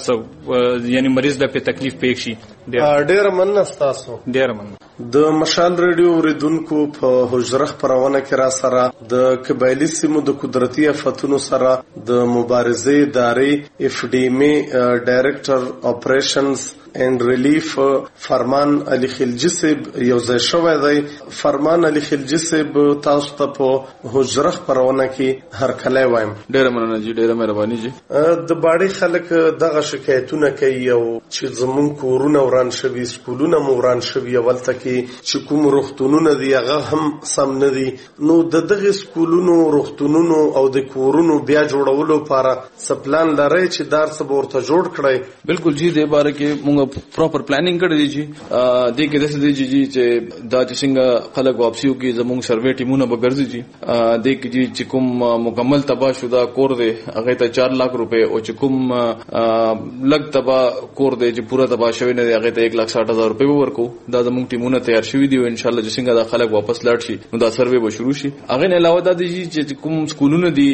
څه یعنی مریض د په تکلیف پېښ شي
ډېر مننه تاسو
ډېر مننه.
د مشال ریډیو اوریدونکو په حجره خبرونه کې را سره د قبایلی سیمو د قدرتي آفتونو سره د مبارزې ادارې اف ډي ام ای ډایرکټر اپریشنز and relief فرمان علي خلجي صاحب یو ځای شوی دی. فرمان علي خلجي صاحب تاسو ته په حجره خبرونه کې هر کله وایم.
ډیره مننه جی ډیره مهرباني جی.
د باړې خلک دغه شکایتونه کوي او چې زمون کورونه وران شوي سکولونه مو وران شوي ولته کې چې کوم روغتونونه دی هغه هم سم نه دي نو د دغه سکولونو روغتونونو او د کورونو بیا جوړولو لپاره سپلان لري چې دار څه ورته جوړ کړی.
بالکل جی د باره کې مونږ پراپر پلانینګ کړی دی جی د کې داسې دی جی چې دا چې څنګه خلک واپسیو کې زموږ سروې ټیمونه به ګرځي جی د کې جی چې کوم مکمل تباہ شوه کور دی هغه ته چار لاکھ روپے او چې کوم لګ تباہ کور دی چې پورا تباہ شوی نه دی هغه ته ایک لاکھ ساٹھ ہزار روپے ورکو دا زموږ ټیمونه تیار شوی دی او ان شاء الله چې څنګه دا خلک واپس لاړ شي نو دا سروې به شروع شي. هغه نه علاوه دا دی چې کوم سکولونه دی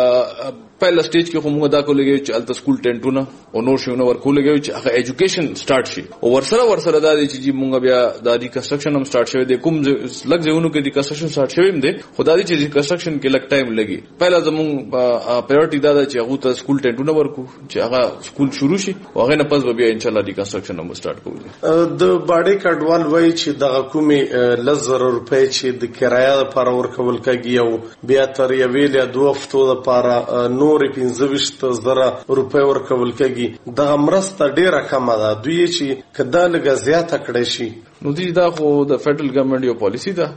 پہلا سټیج کې کومه دا کولګي چې الته سکول ټینټونه او نور شونه ورکولګي چې هغه ایجوکیشن سٹارټ شي او ورسره ورسره دا دي چې مونږ بیا د دې کنسټرکشن هم سٹارټ شوی دی کوم لږ ځایونو کې د کنسټرکشن سٹارټ شوی دی خدای دې چې کنسټرکشن کې لږ ټایم لګي. پہلا زموږ پرایورټي دا ده چې هغه ته سکول ټینټونه ورکو چې هغه سکول شروع شي او هغه نه پس بیا ان شاء الله د کنسټرکشن هم سٹارټ کوو.
د باډي کډوال وای چې دغه کومې لزر روپۍ چې د کرایه لپاره ورکول کېږي او بیا تر یوې له دوه هفتو لپاره نور پنځه زره روپۍ ورکول کېږي دغه مرسته ډیره کمه ده دوی چې کدا لږه زیاته کړی شي
نو دې دا خو د فدرل ګورنمنت یو پالیسی ده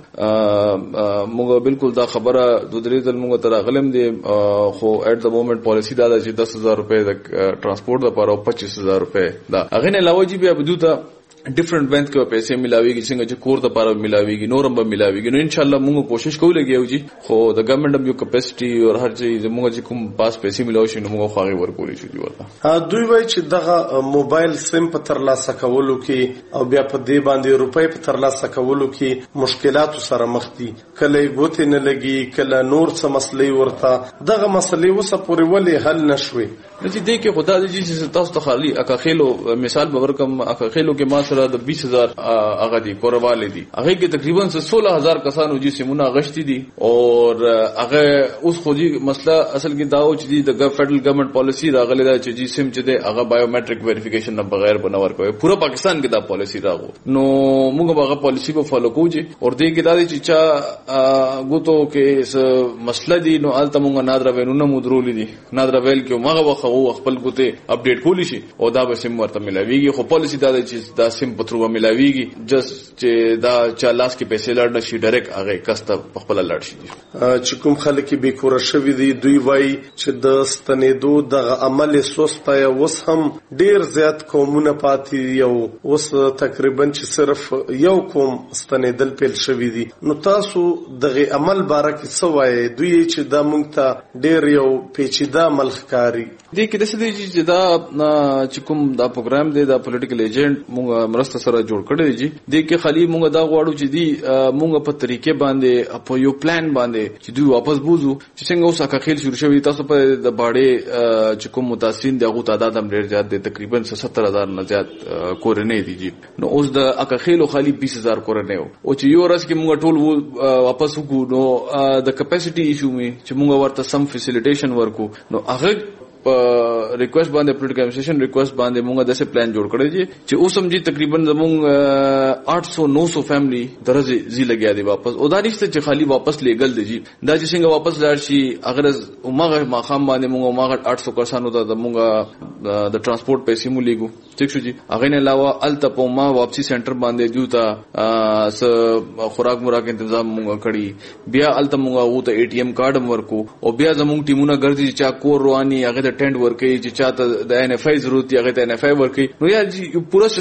موږ بالکل دا خبره د درې ځل موږ تر غلم دي خو اټ د مومنت پالیسی دا چې دس هزار روپۍ د ترانسپورت لپاره او پچیس هزار روپۍ دا هغه نه علاوه جی بیا بدوته ډیفرنٹ بینک کې پیسې ملاويږي څنګه چې کور ته پاره ملاويږي نورم به ملاويږي نو ان شاء الله موږ کوشش کوو لګیو جی خو د ګورنمنت یو کیپاسټي او هر څه موږ چې کوم پاس پیسې ملاوي شي نو موږ خو هغه ورکولې شو دی ورته
دوی وایي چې دغه موبایل سیم په ترلاسه کولو کې او بیا په دې باندې روپۍ په ترلاسه کولو کې مشکلات سره مخ دي کله بوت نه لګي کله نور څه مسلې ورته دغه مسلې وسه پورې ولې حل نشوي
چې دې کې خدا دې چې تاسو ته خالی اکا خېلو مثال به ورکم اکا خېلو کې ما سره د بیس هزار هغه دي کورواله دي هغه کې تقریبا سولہ هزار کسانو چې سیمونه غشتي دي او هغه اوس خو دي مسله اصل کې داو چې د فدرل ګورنمنت پالیسی راغله دا چې جی سیم چې د هغه بایومټریک ویریفیکیشن نه بغیر بنور کوي پورا پاکستان کې دا پالیسی راغو نو موږ هغه پالیسی په فالو کوو او دې کې دا چې چا غوتو کې مسله دي نو الته موږ نادر وینونه مودرولې دي نادر ویل کې موږ خو خپل ګوته اپډیټ کولی شي او دا به سیم ورته ملاويږي خو پالیسی دا چې دا سیم په ترو ملاويږي جس چې دا چا لاس کې پیسې لړ نشي ډایرکټ هغه کسته خپل لړ شي
چې کوم خلک به کور شوی دي دوی وایي چې د ستنېدو د عمل سوسته اوس هم ډیر زیات قومونه پاتې یو اوس تقریبا چې صرف یو قوم ستنېدل پیل شوی دي نو تاسو دغه عمل باره کې څه وایي دوی چې دا مونږ ته ډیر یو پیچیده عمل ښکاري
دې کې د څه دی چې دا چې کوم دا پروګرام دی دا پولیټیکل ایجنټ موږ مرسته سره جوړ کړی دی دې کې خالي موږ دا غواړو چې دی موږ په طریقې باندې په یو پلان باندې چې دوی واپس بوزو چې څنګه اوس اکا خیل شروع شوی تاسو په د باړې چې کوم متاثرین دغه تعداد هم ډیر زیات دی تقریبا ستر هزار نه زیات کورنۍ دي نو اوس د اکا خیل خالي بیس هزار کورنۍ او چې یو ورځ کې موږ ټول واپس وګو نو د کیپاسټي ایشو می چې موږ ورته سم فیسیلیټیشن ورکو نو هغه ریکوست باندې پولیټیکل ایڈمنسټریشن ریکوست باندې موږ داسې پلان جوړ کړی دی چې اوس هم جی تقریبا زموږ آٹھ سو نو سو فیملی درځي زی لګیا دی واپس او دا نشته چې خالی واپس لېګل دی جی دا چې څنګه واپس لاړ شي اگر عمره ماخام باندې موږ ماغه آٹھ سو کسانو ته موږ د ترانسپورت پیسې مو لګو ٹھیک شو جی هغه نه علاوه الته ما واپسی سنټر باندې دیوتا س خوراک موراک تنظیم موږ کړی بیا الته موږ او ته اے ټی ایم کارت ورکو او بیا زموږ ټیمونه ګرځي چې کور رواني هغه ټینډ ورکي چې چاته د ان اف آی ضرورت یې هغه ته ان اف آی ورکي نو یا پورا